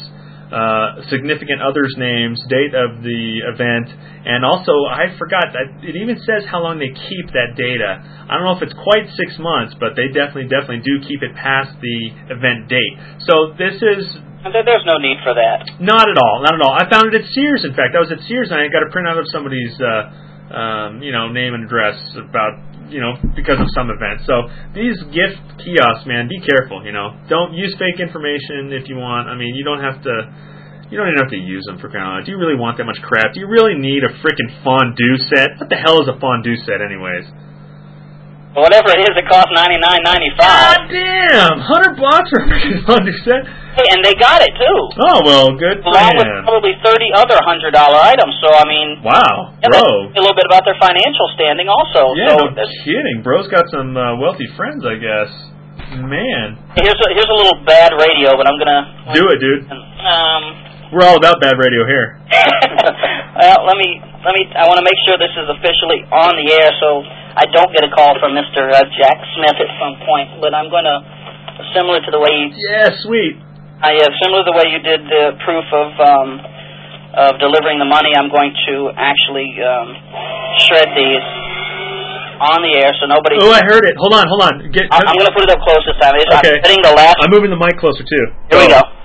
uh, significant others' names, date of the event, and also I forgot that it even says how long they keep that data. I don't know if it's quite six months, but they definitely, definitely do keep it past the event date. So this is... There's no need for that. Not at all, not at all. I found it at Sears, in fact. I was at Sears and I got a printout of somebody's, uh, um, you know, name and address about, you know, because of some event. So these gift kiosks, man, be careful, you know. Don't use fake information if you want. I mean, you don't have to, you don't even have to use them for crying out loud. Do you really want that much crap? Do you really need a freaking fondue set? What the hell is a fondue set anyways? Whatever it is, it costs ninety-nine ninety-five. God damn! Hundred bucks for a freaking fondue set? Hey, and they got it too. Oh well, good for Along him. with probably thirty other hundred dollar items. So I mean, wow, yeah, bro. A little bit about their financial standing, also. Yeah, so no kidding. Bro's got some uh, wealthy friends, I guess. Man. Here's a, here's a little bad radio, but I'm gonna do it, dude. Um. We're all about bad radio here. Well, let me let me. I want to make sure this is officially on the air, so I don't get a call from Mister Uh, Jack Smith at some point. But I'm going to, similar to the way you, yeah, sweet. I uh, similar to the way you did the proof of um, of delivering the money. I'm going to actually um, shred these on the air, so nobody. Oh, I heard it. Hold on, hold on. Get, I'm, I'm going to put it up close this time. Okay. I'm setting the last. I'm moving the mic closer too. Here we go.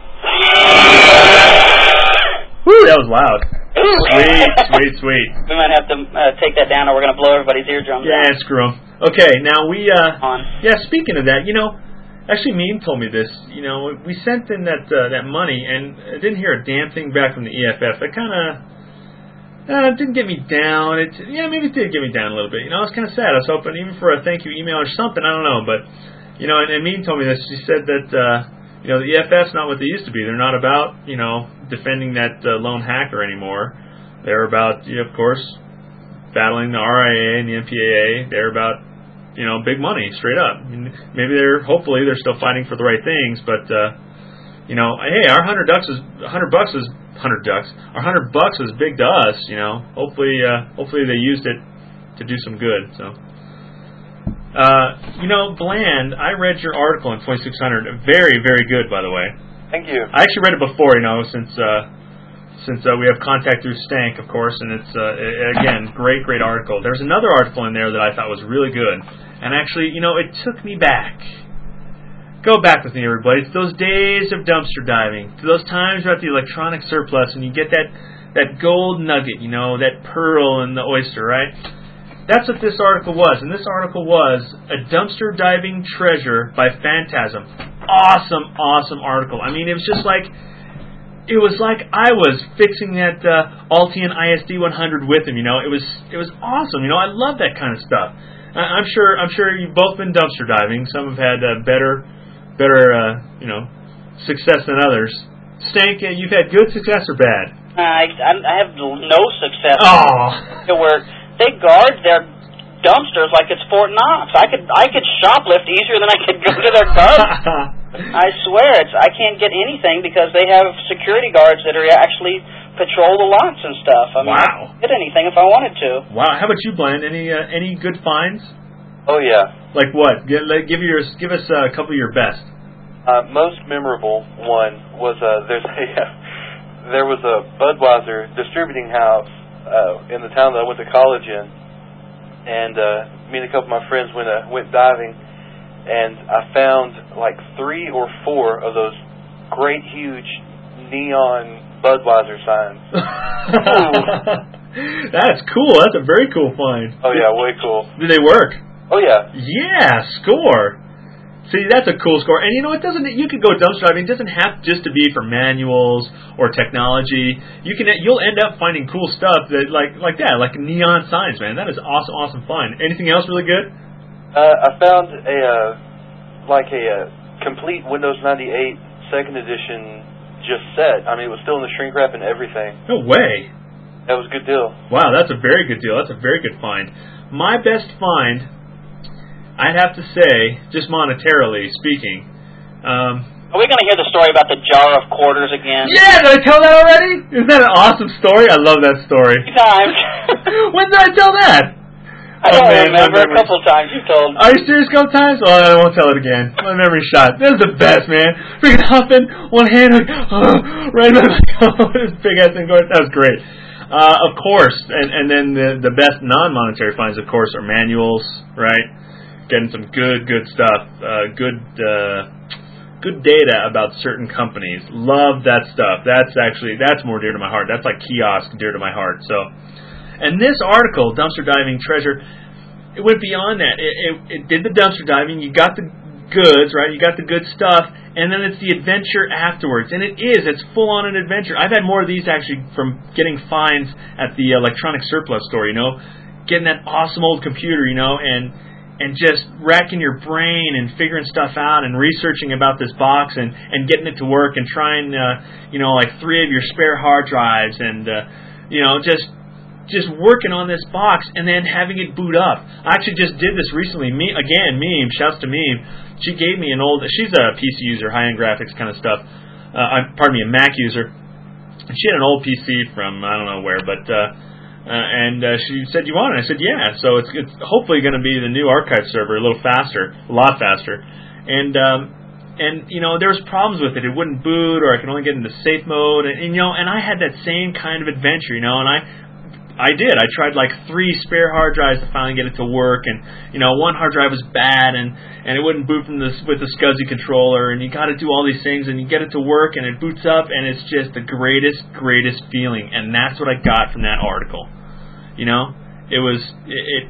Woo, that was loud. Sweet, sweet, sweet. We might have to uh, take that down, or we're going to blow everybody's eardrums yeah, out. Yeah, screw them. Okay, now we, uh, On. yeah, speaking of that, you know, actually Meme told me this, you know, we sent in that uh, that money, and I didn't hear a damn thing back from the E F F. That kind of, uh, didn't get me down. It, yeah, maybe it did get me down a little bit. You know, I was kind of sad. I was hoping even for a thank you email or something, I don't know, but, you know, and, and Meme told me this. She said that, uh, you know, the E F F's not what they used to be. They're not about, you know, defending that uh, lone hacker anymore. They're about, you know, of course, battling the R I A and the M P A A. They're about, you know, big money, straight up. I mean, maybe they're, hopefully, they're still fighting for the right things, but, uh, you know, hey, our hundred ducks is, hundred bucks is, hundred ducks, our hundred bucks is big to us, you know. Hopefully, uh, hopefully they used it to do some good, so. Uh, you know, Bland, I read your article in twenty-six hundred. Very, very good, by the way. Thank you. I actually read it before, you know, since uh, since uh, we have contact through Stank, of course, and it's, uh, again, great, great article. There's another article in there that I thought was really good, and actually, you know, it took me back. Go back with me, everybody. It's those days of dumpster diving, to those times you're at the electronic surplus, and you get that, that gold nugget, you know, that pearl in the oyster, right? That's what this article was, and this article was A Dumpster Diving Treasure by Phantasm. Awesome, awesome article. I mean, it was just like, it was like I was fixing that uh, Altium I S D one hundred with him, you know. It was it was awesome, you know. I love that kind of stuff. I, I'm sure I'm sure you've both been dumpster diving. Some have had uh, better, better, uh, you know, success than others. Stank, uh, you've had good success or bad? I, I have no success. Oh. It were... They guard their dumpsters like it's Fort Knox. I could I could shoplift easier than I could go to their garbage. I swear, it's I can't get anything because they have security guards that are actually patrol the lots and stuff. I mean, wow. I could get anything if I wanted to. Wow. How about you, Bland? Any uh, any good finds? Oh yeah. Like what? Give, like, give your give us uh, a couple of your best. Uh, most memorable one was uh, there's a uh, there was a Budweiser distributing house Uh, in the town that I went to college in, and uh, me and a couple of my friends went uh, went diving, and I found like three or four of those great huge neon Budweiser signs. That's cool. That's a very cool find. Oh yeah, way cool. Did they work? Oh yeah. Yeah, score. See, that's a cool score. And you know, it doesn't. You could go dumpster diving. It doesn't have just to be for manuals or technology. You can. You'll end up finding cool stuff that like like that, like neon signs, man. That is awesome, awesome find. Anything else really good? Uh, I found a uh, like a uh, complete Windows ninety-eight second edition just set. I mean, it was still in the shrink wrap and everything. No way. That was a good deal. Wow, that's a very good deal. That's a very good find. My best find, I'd have to say, just monetarily speaking. Um, Are we going to hear the story about the jar of quarters again? Yeah, did I tell that already? Isn't that an awesome story? I love that story. Three times. When did I tell that? I don't oh, man, remember. A couple times you told. Are you serious? A couple times? Well, I won't tell it again. My memory's shot. This is the best, man. Freaking hopping, one hand, like, oh, right in my oh, this big ass thing going. That was great. Uh, of course, and and then the the best non-monetary finds, of course, are manuals, right? Getting some good good stuff, uh, good uh, good data about certain companies. Love that stuff. That's actually that's more dear to my heart. That's like kiosk dear to my heart. So. And this article, Dumpster Diving Treasure, it went beyond that. It, it, it did the dumpster diving. You got the goods, right? You got the good stuff. And then it's the adventure afterwards. And it is. It's full-on an adventure. I've had more of these, actually, from getting finds at the electronic surplus store, you know? Getting that awesome old computer, you know, and and just racking your brain and figuring stuff out and researching about this box and, and getting it to work and trying, uh, you know, like three of your spare hard drives and, uh, you know, just... just working on this box and then having it boot up. I actually just did this recently. Me again, Meme, shouts to Meme. She gave me an old, she's a P C user, high-end graphics kind of stuff. Uh, pardon me, a Mac user. And she had an old P C from, I don't know where, but, uh, uh, and uh, she said, you want it? I said, yeah. So it's, it's hopefully going to be the new archive server, a little faster, a lot faster. And, um, and, you know, there was problems with it. It wouldn't boot, or I could only get into safe mode. And, and, you know, and I had that same kind of adventure, you know, and I, I did. I tried like three spare hard drives to finally get it to work, and you know, one hard drive was bad, and, and it wouldn't boot from this with the SCSI controller, and you got to do all these things, and you get it to work, and it boots up, and it's just the greatest, greatest feeling, and that's what I got from that article. You know, it was it it,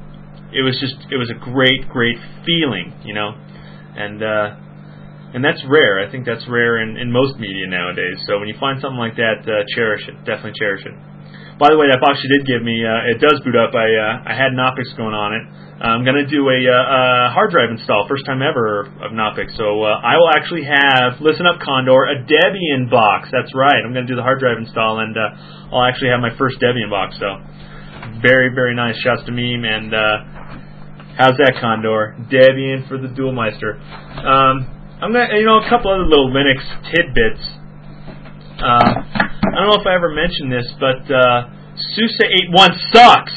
it was just it was a great, great feeling. You know, and uh, and that's rare. I think that's rare in, in most media nowadays. So when you find something like that, uh, cherish it. Definitely cherish it. By the way, that box you did give me, uh, it does boot up. I uh, I had Knoppix going on it. I'm going to do a, uh, a hard drive install, first time ever of Knoppix. So uh, I will actually have, listen up Condor, a Debian box. That's right. I'm going to do the hard drive install, and uh, I'll actually have my first Debian box. So very, very nice. Shouts to Meme. And uh, how's that, Condor? Debian for the Duelmeister. Um, I'm going to, you know, a couple other little Linux tidbits. Uh, I don't know if I ever mentioned this, but uh, SUSE eight one sucks.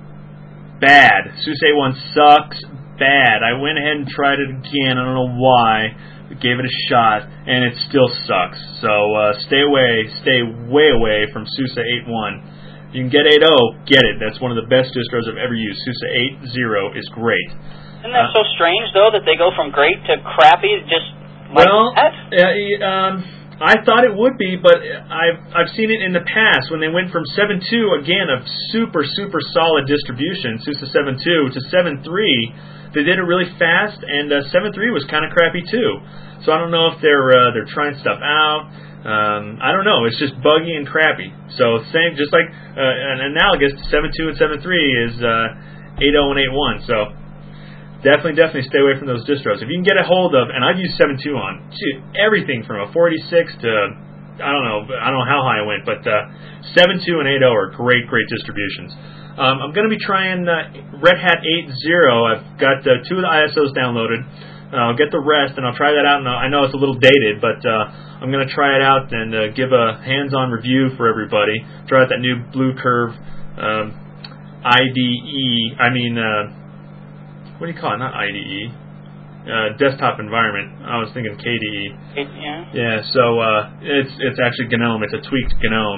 Bad. SUSE eight one sucks bad. I went ahead and tried it again. I don't know why. But gave it a shot, and it still sucks. So uh, stay away, stay way away from SUSE eight one. If you can get eight point oh, get it. That's one of the best distros I've ever used. SUSE eight point oh is great. Isn't that uh, so strange, though, that they go from great to crappy just like well, that? Uh, um... I thought it would be, but I've I've seen it in the past when they went from seven point two, again, a super, super solid distribution, SUSE seven point two, to seven point three. They did it really fast, and uh, seven point three was kind of crappy too. So I don't know if they're uh, they're trying stuff out. Um, I don't know. It's just buggy and crappy. So same, just like uh, an analogous to seven point two and seven point three is uh, eight point oh and eight point one. So Definitely, definitely stay away from those distros. If you can get a hold of, and I've used seven point two on, shoot, everything from a four eighty-six to, I don't know, I don't know how high I went, but uh, seven point two and eight point oh are great, great distributions. Um, I'm going to be trying uh, Red Hat eight point oh. I've got uh, two of the I S Os downloaded. Uh, I'll get the rest, and I'll try that out. And I know it's a little dated, but uh, I'm going to try it out and uh, give a hands-on review for everybody. Try out that new Blue Curve um, I D E, I mean... Uh, What do you call it? Not I D E. Uh, desktop environment. I was thinking K D E. Yeah. Yeah. So uh, it's it's actually GNOME. It's a tweaked GNOME.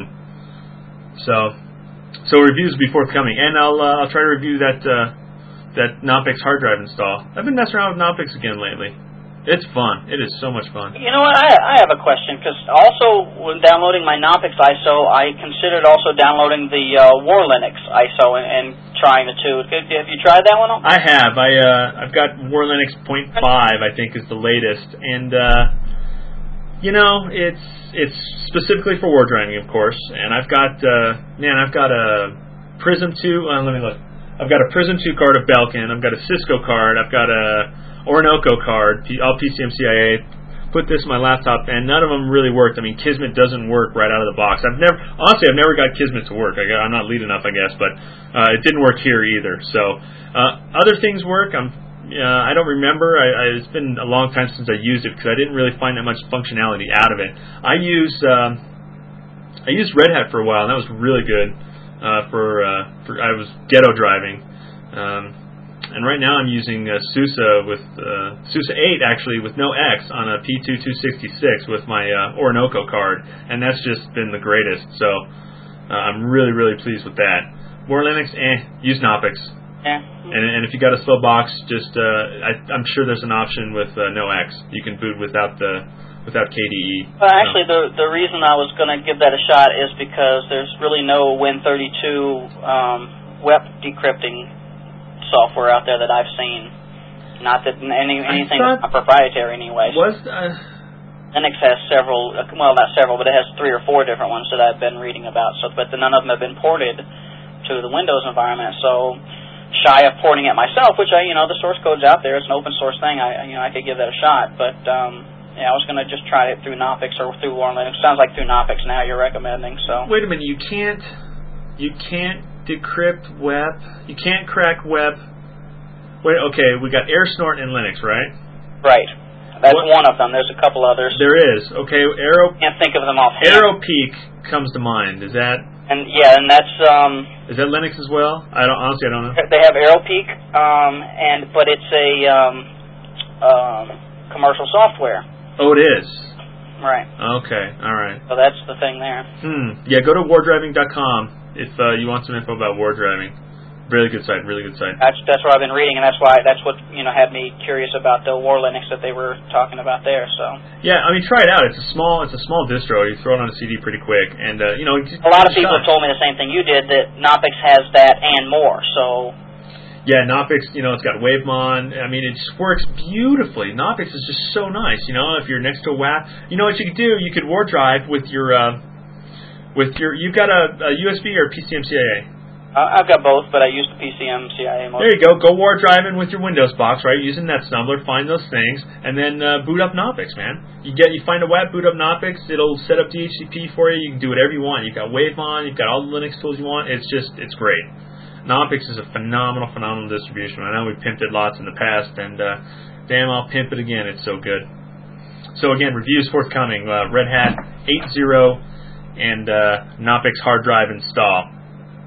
So so reviews will be forthcoming, and I'll uh, I'll try to review that uh, that Knoppix hard drive install. I've been messing around with Knoppix again lately. It's fun. It is so much fun. You know what? I, I have a question, because also when downloading my Knoppix I S O, I considered also downloading the uh, War Linux I S O and, and trying the two. Have you tried that one? I have. I uh, I've got War Linux point five, I think, is the latest, and uh, you know, it's it's specifically for war driving, of course. And I've got uh, man, I've got a Prism two. Uh, let me look. I've got a Prism two card of Belkin. I've got a Cisco card. I've got a Orinoco card, all P C M C I A. Put this in my laptop, and none of them really worked. I mean, Kismet doesn't work right out of the box. I've never, honestly, I've never got Kismet to work. I got, I'm not lead enough, I guess, but uh, it didn't work here either. So uh, other things work. I'm, uh, I don't remember. I, I, it's been a long time since I used it because I didn't really find that much functionality out of it. I used um, I used Red Hat for a while, and that was really good uh, for uh, for I was ghetto driving. Um, and right now I'm using uh, SUSE with uh, SUSE eight actually with no X on a P two two sixty-six with my uh, Orinoco card, and that's just been the greatest. So uh, I'm really really pleased with that. More Linux, eh? Use Knoppix. Yeah. And, and if you got a slow box, just uh, I, I'm sure there's an option with uh, no X. You can boot without the without K D E. Well, actually, the the reason I was going to give that a shot is because there's really no Win thirty-two um, web decrypting software out there that I've seen. Not that any anything that's not proprietary anyway. Was uh, Linux has several, well, not several, but it has three or four different ones that I've been reading about. So, but none of them have been ported to the Windows environment. So, shy of porting it myself, which I, you know, the source code's out there. It's an open source thing. I, you know, I could give that a shot. But um, yeah, I was going to just try it through Knoppix or through Warren Linux. Sounds like through Knoppix now you're recommending. So wait a minute, you can't, you can't decrypt web. You can't crack web. Wait, okay, we got AirSnort in Linux, right? Right. That's what? One of them. There's a couple others. There is. Okay, Aero. Can't think of them offhand. AeroPeak comes to mind. Is that? And yeah, and that's um. Is that Linux as well? I don't honestly, I don't know. They have AeroPeak, um, and but it's a um, um, commercial software. Oh, it is. Right. Okay. All right. So that's the thing there. Hmm. Yeah. Go to war driving dot com if uh, you want some info about war driving. Really good site. Really good site. That's that's what I've been reading, and that's why that's what you know had me curious about the War Linux that they were talking about there. So yeah, I mean, try it out. It's a small it's a small distro. You throw it on a C D pretty quick, and uh, you know. A lot of people have told me the same thing you did, that Knoppix has that and more. So. Yeah, Knoppix, you know, it's got Wavemon. I mean, it just works beautifully. Knoppix is just so nice, you know. If you're next to a W A P, you know what you could do? You could war drive with your uh, with your. You've got a, a U S B or a P C M C I A. Uh, I've got both, but I use the P C M C I A most. There you go. Go war driving with your Windows box, right? Using NetStumbler, find those things, and then uh, boot up Knoppix, man. You get, you find a W A P, boot up Knoppix. It'll set up D H C P for you. You can do whatever you want. You've got Wavemon. You've got all the Linux tools you want. It's just, it's great. Knoppix is a phenomenal, phenomenal distribution. I know we pimped it lots in the past, and uh, damn, I'll pimp it again. It's so good. So again, reviews forthcoming. Uh, Red Hat eight point oh and uh, Knoppix hard drive install.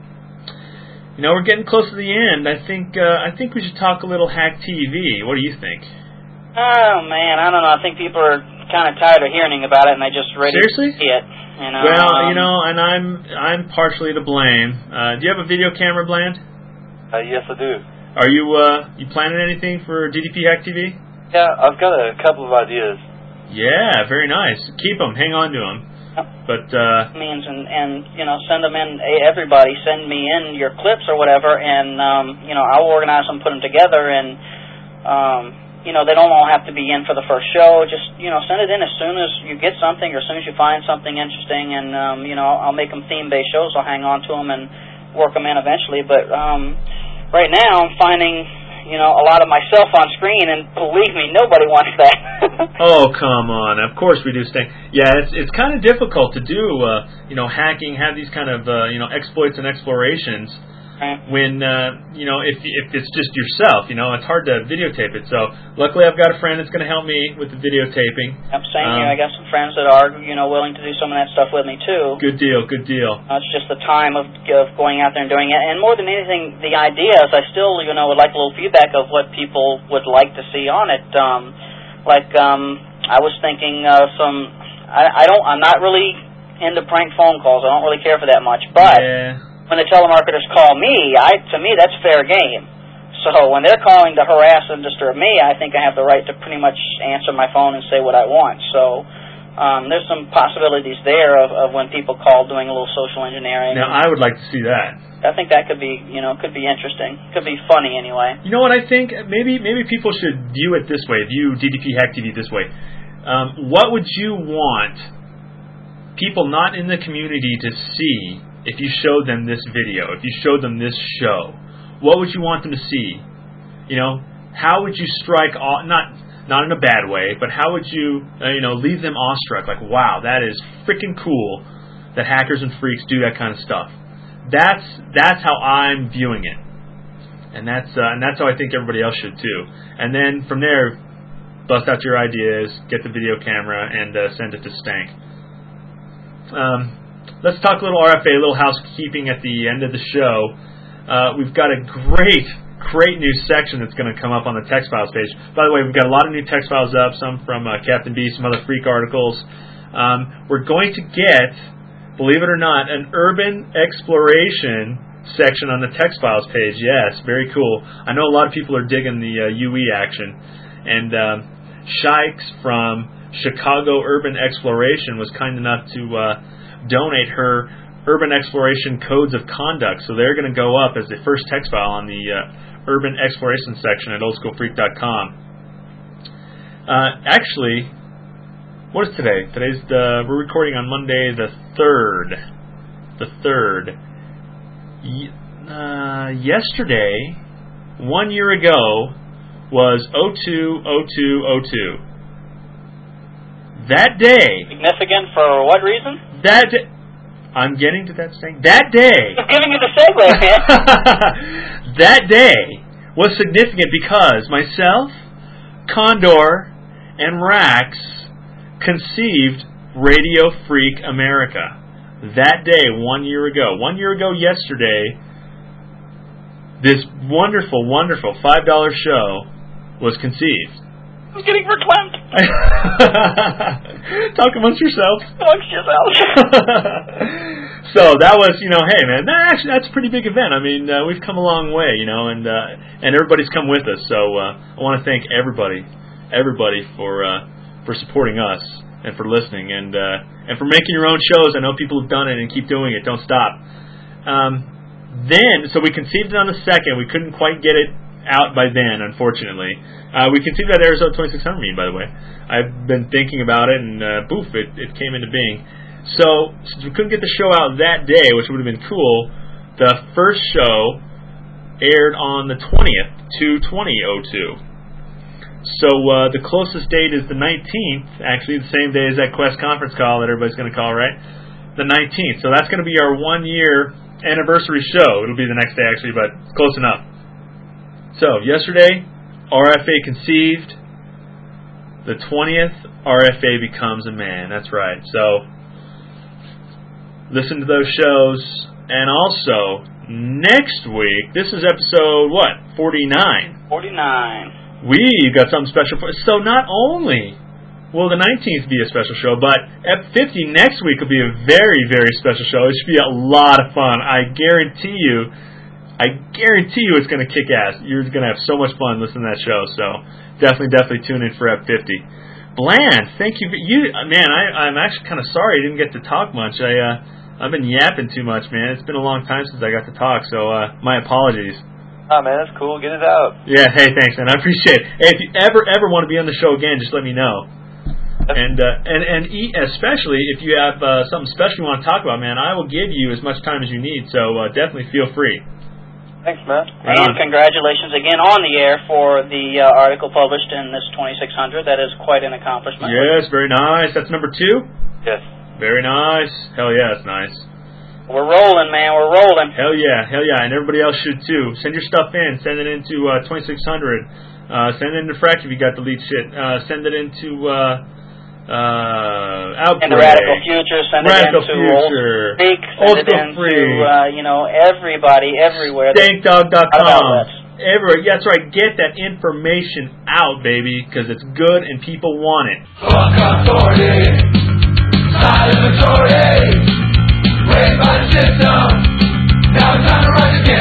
You know, we're getting close to the end. I think uh, I think we should talk a little Hack T V. What do you think? Oh man, I don't know. I think people are kind of tired of hearing about it, and they just ready Seriously? to see it. You know, well, um, you know, and I'm I'm partially to blame. Uh, do you have a video camera, Bland? Uh, yes, I do. Are you uh, you planning anything for D D P Hack T V? Yeah, I've got a couple of ideas. Yeah, very nice. Keep them. Hang on to them. But uh, means and and you know send them in. Everybody send me in your clips or whatever, and um, you know I'll organize them, put them together, and um, you know they don't all have to be in for the first show. Just you know send it in as soon as you get something, or as soon as you find something interesting, and um, you know I'll make them theme-based shows. I'll hang on to them and work them in eventually. But um, right now I'm finding you know a lot of myself on screen, and believe me, nobody wants that. Oh, come on. Of course we do, Sting. Yeah, it's it's kind of difficult to do, uh, you know, hacking, have these kind of, uh, you know, exploits and explorations when, uh, you know, if if it's just yourself, you know, it's hard to videotape it. So, luckily I've got a friend that's going to help me with the videotaping. I'm saying um, here, I got some friends that are, you know, willing to do some of that stuff with me, too. Good deal, good deal. Uh, it's just the time of, of going out there and doing it. And more than anything, the ideas, I still, you know, would like a little feedback of what people would like to see on it. Um, like, um, I was thinking uh, some, I, I don't, I'm not really into prank phone calls. I don't really care for that much. But yeah. When the telemarketers call me, I to me, that's fair game. So when they're calling to harass and disturb me, I think I have the right to pretty much answer my phone and say what I want. So um, there's some possibilities there of, of when people call doing a little social engineering. Now, I would like to see that. I think that could be, you know, could be interesting. Could be funny anyway. You know what I think? Maybe maybe people should view it this way, view D D P Hack T V this way. Um, what would you want people not in the community to see if you showed them this video, if you showed them this show? What would you want them to see? You know, how would you strike awe, not not in a bad way, but how would you, uh, you know, leave them awestruck? Like, wow, that is freaking cool that hackers and freaks do that kind of stuff. That's that's how I'm viewing it, and that's uh, and that's how I think everybody else should too. And then from there, bust out your ideas, get the video camera, and uh, send it to Stank. Um, let's talk a little R F A, a little housekeeping at the end of the show. Uh, we've got a great, great new section that's going to come up on the Text Files page. By the way, we've got a lot of new Text Files up, some from uh, Captain B, some other freak articles. Um, we're going to get, believe it or not, an urban exploration section on the Text Files page. Yes, very cool. I know a lot of people are digging the uh, U E action. And um, Shikes from Chicago Urban Exploration was kind enough to uh, donate her Urban Exploration Codes of Conduct. So they're going to go up as the first text file on the uh, Urban Exploration section at old school freak dot com. Uh, actually, what is today? Today's the, we're recording on Monday the third. The third. Y- uh, yesterday, one year ago, was oh two oh two oh two. That day. Significant for what reason? That day. I'm getting to that thing. That day. I'm giving you the segue, man. That day was significant because myself, Condor, and Rax conceived Radio Freak America. That day, one year ago. One year ago yesterday, this wonderful, wonderful five dollar show was conceived. I'm getting verklempt. Talk amongst yourselves. Amongst yourselves. So that was, you know, hey man, that actually that's a pretty big event. I mean, uh, we've come a long way, you know, and uh, and everybody's come with us. So uh, I want to thank everybody, everybody for uh, for supporting us and for listening and uh, and for making your own shows. I know people have done it and keep doing it. Don't stop. Um, then, so we conceived it on the second. We couldn't quite get it out by then, unfortunately. Uh, we conceived that Arizona twenty-six hundred meeting, by the way. I've been thinking about it, and uh, boof, it, it came into being. So, since we couldn't get the show out that day, which would have been cool, the first show aired on the twentieth, two twenty oh two. So, uh, the closest date is the nineteenth, actually the same day as that Quest conference call that everybody's going to call, right? The nineteenth. So, that's going to be our one-year anniversary show. It'll be the next day, actually, but close enough. So, yesterday, R F A conceived. The twentieth, R F A becomes a man. That's right. So, listen to those shows. And also, next week, this is episode, what, forty-nine? forty-nine. We've got something special for So, not only will the nineteenth be a special show, but Ep fifty next week will be a very, very special show. It should be a lot of fun. I guarantee you. I guarantee you it's going to kick ass. You're going to have so much fun listening to that show. So definitely, definitely tune in for Ep fifty. Bland, thank you. You, man, I, I'm actually kind of sorry I didn't get to talk much. I, uh, I've been yapping too much, man. It's been a long time since I got to talk, so uh, my apologies. Ah, man, that's cool. Get it out. Yeah, hey, thanks, man. I appreciate it. Hey, if you ever, ever want to be on the show again, just let me know. And uh, and and e- especially if you have uh, something special you want to talk about, man, I will give you as much time as you need. So uh, definitely feel free. Thanks, man. And congratulations again on the air for the uh, article published in this twenty-six hundred. That is quite an accomplishment. Yes, very nice. That's number two? Yes. Very nice. Hell yeah, that's nice. We're rolling, man. We're rolling. Hell yeah, hell yeah. And everybody else should too. Send your stuff in. Send it into uh, twenty-six hundred. Uh, send it into Frack if you got the lead shit. Uh, send it into... Uh, Uh, Outbreak. And the Radical Future, send Radical it into Future. Old Freak, send Old it School into, Freak. uh, you know, everybody, everywhere. Stank dog dot com. Everywhere. Yeah, that's right. Get that information out, baby, because it's good and people want it. Fuck authority, silent majority, raised by the system, now it's time to rise again.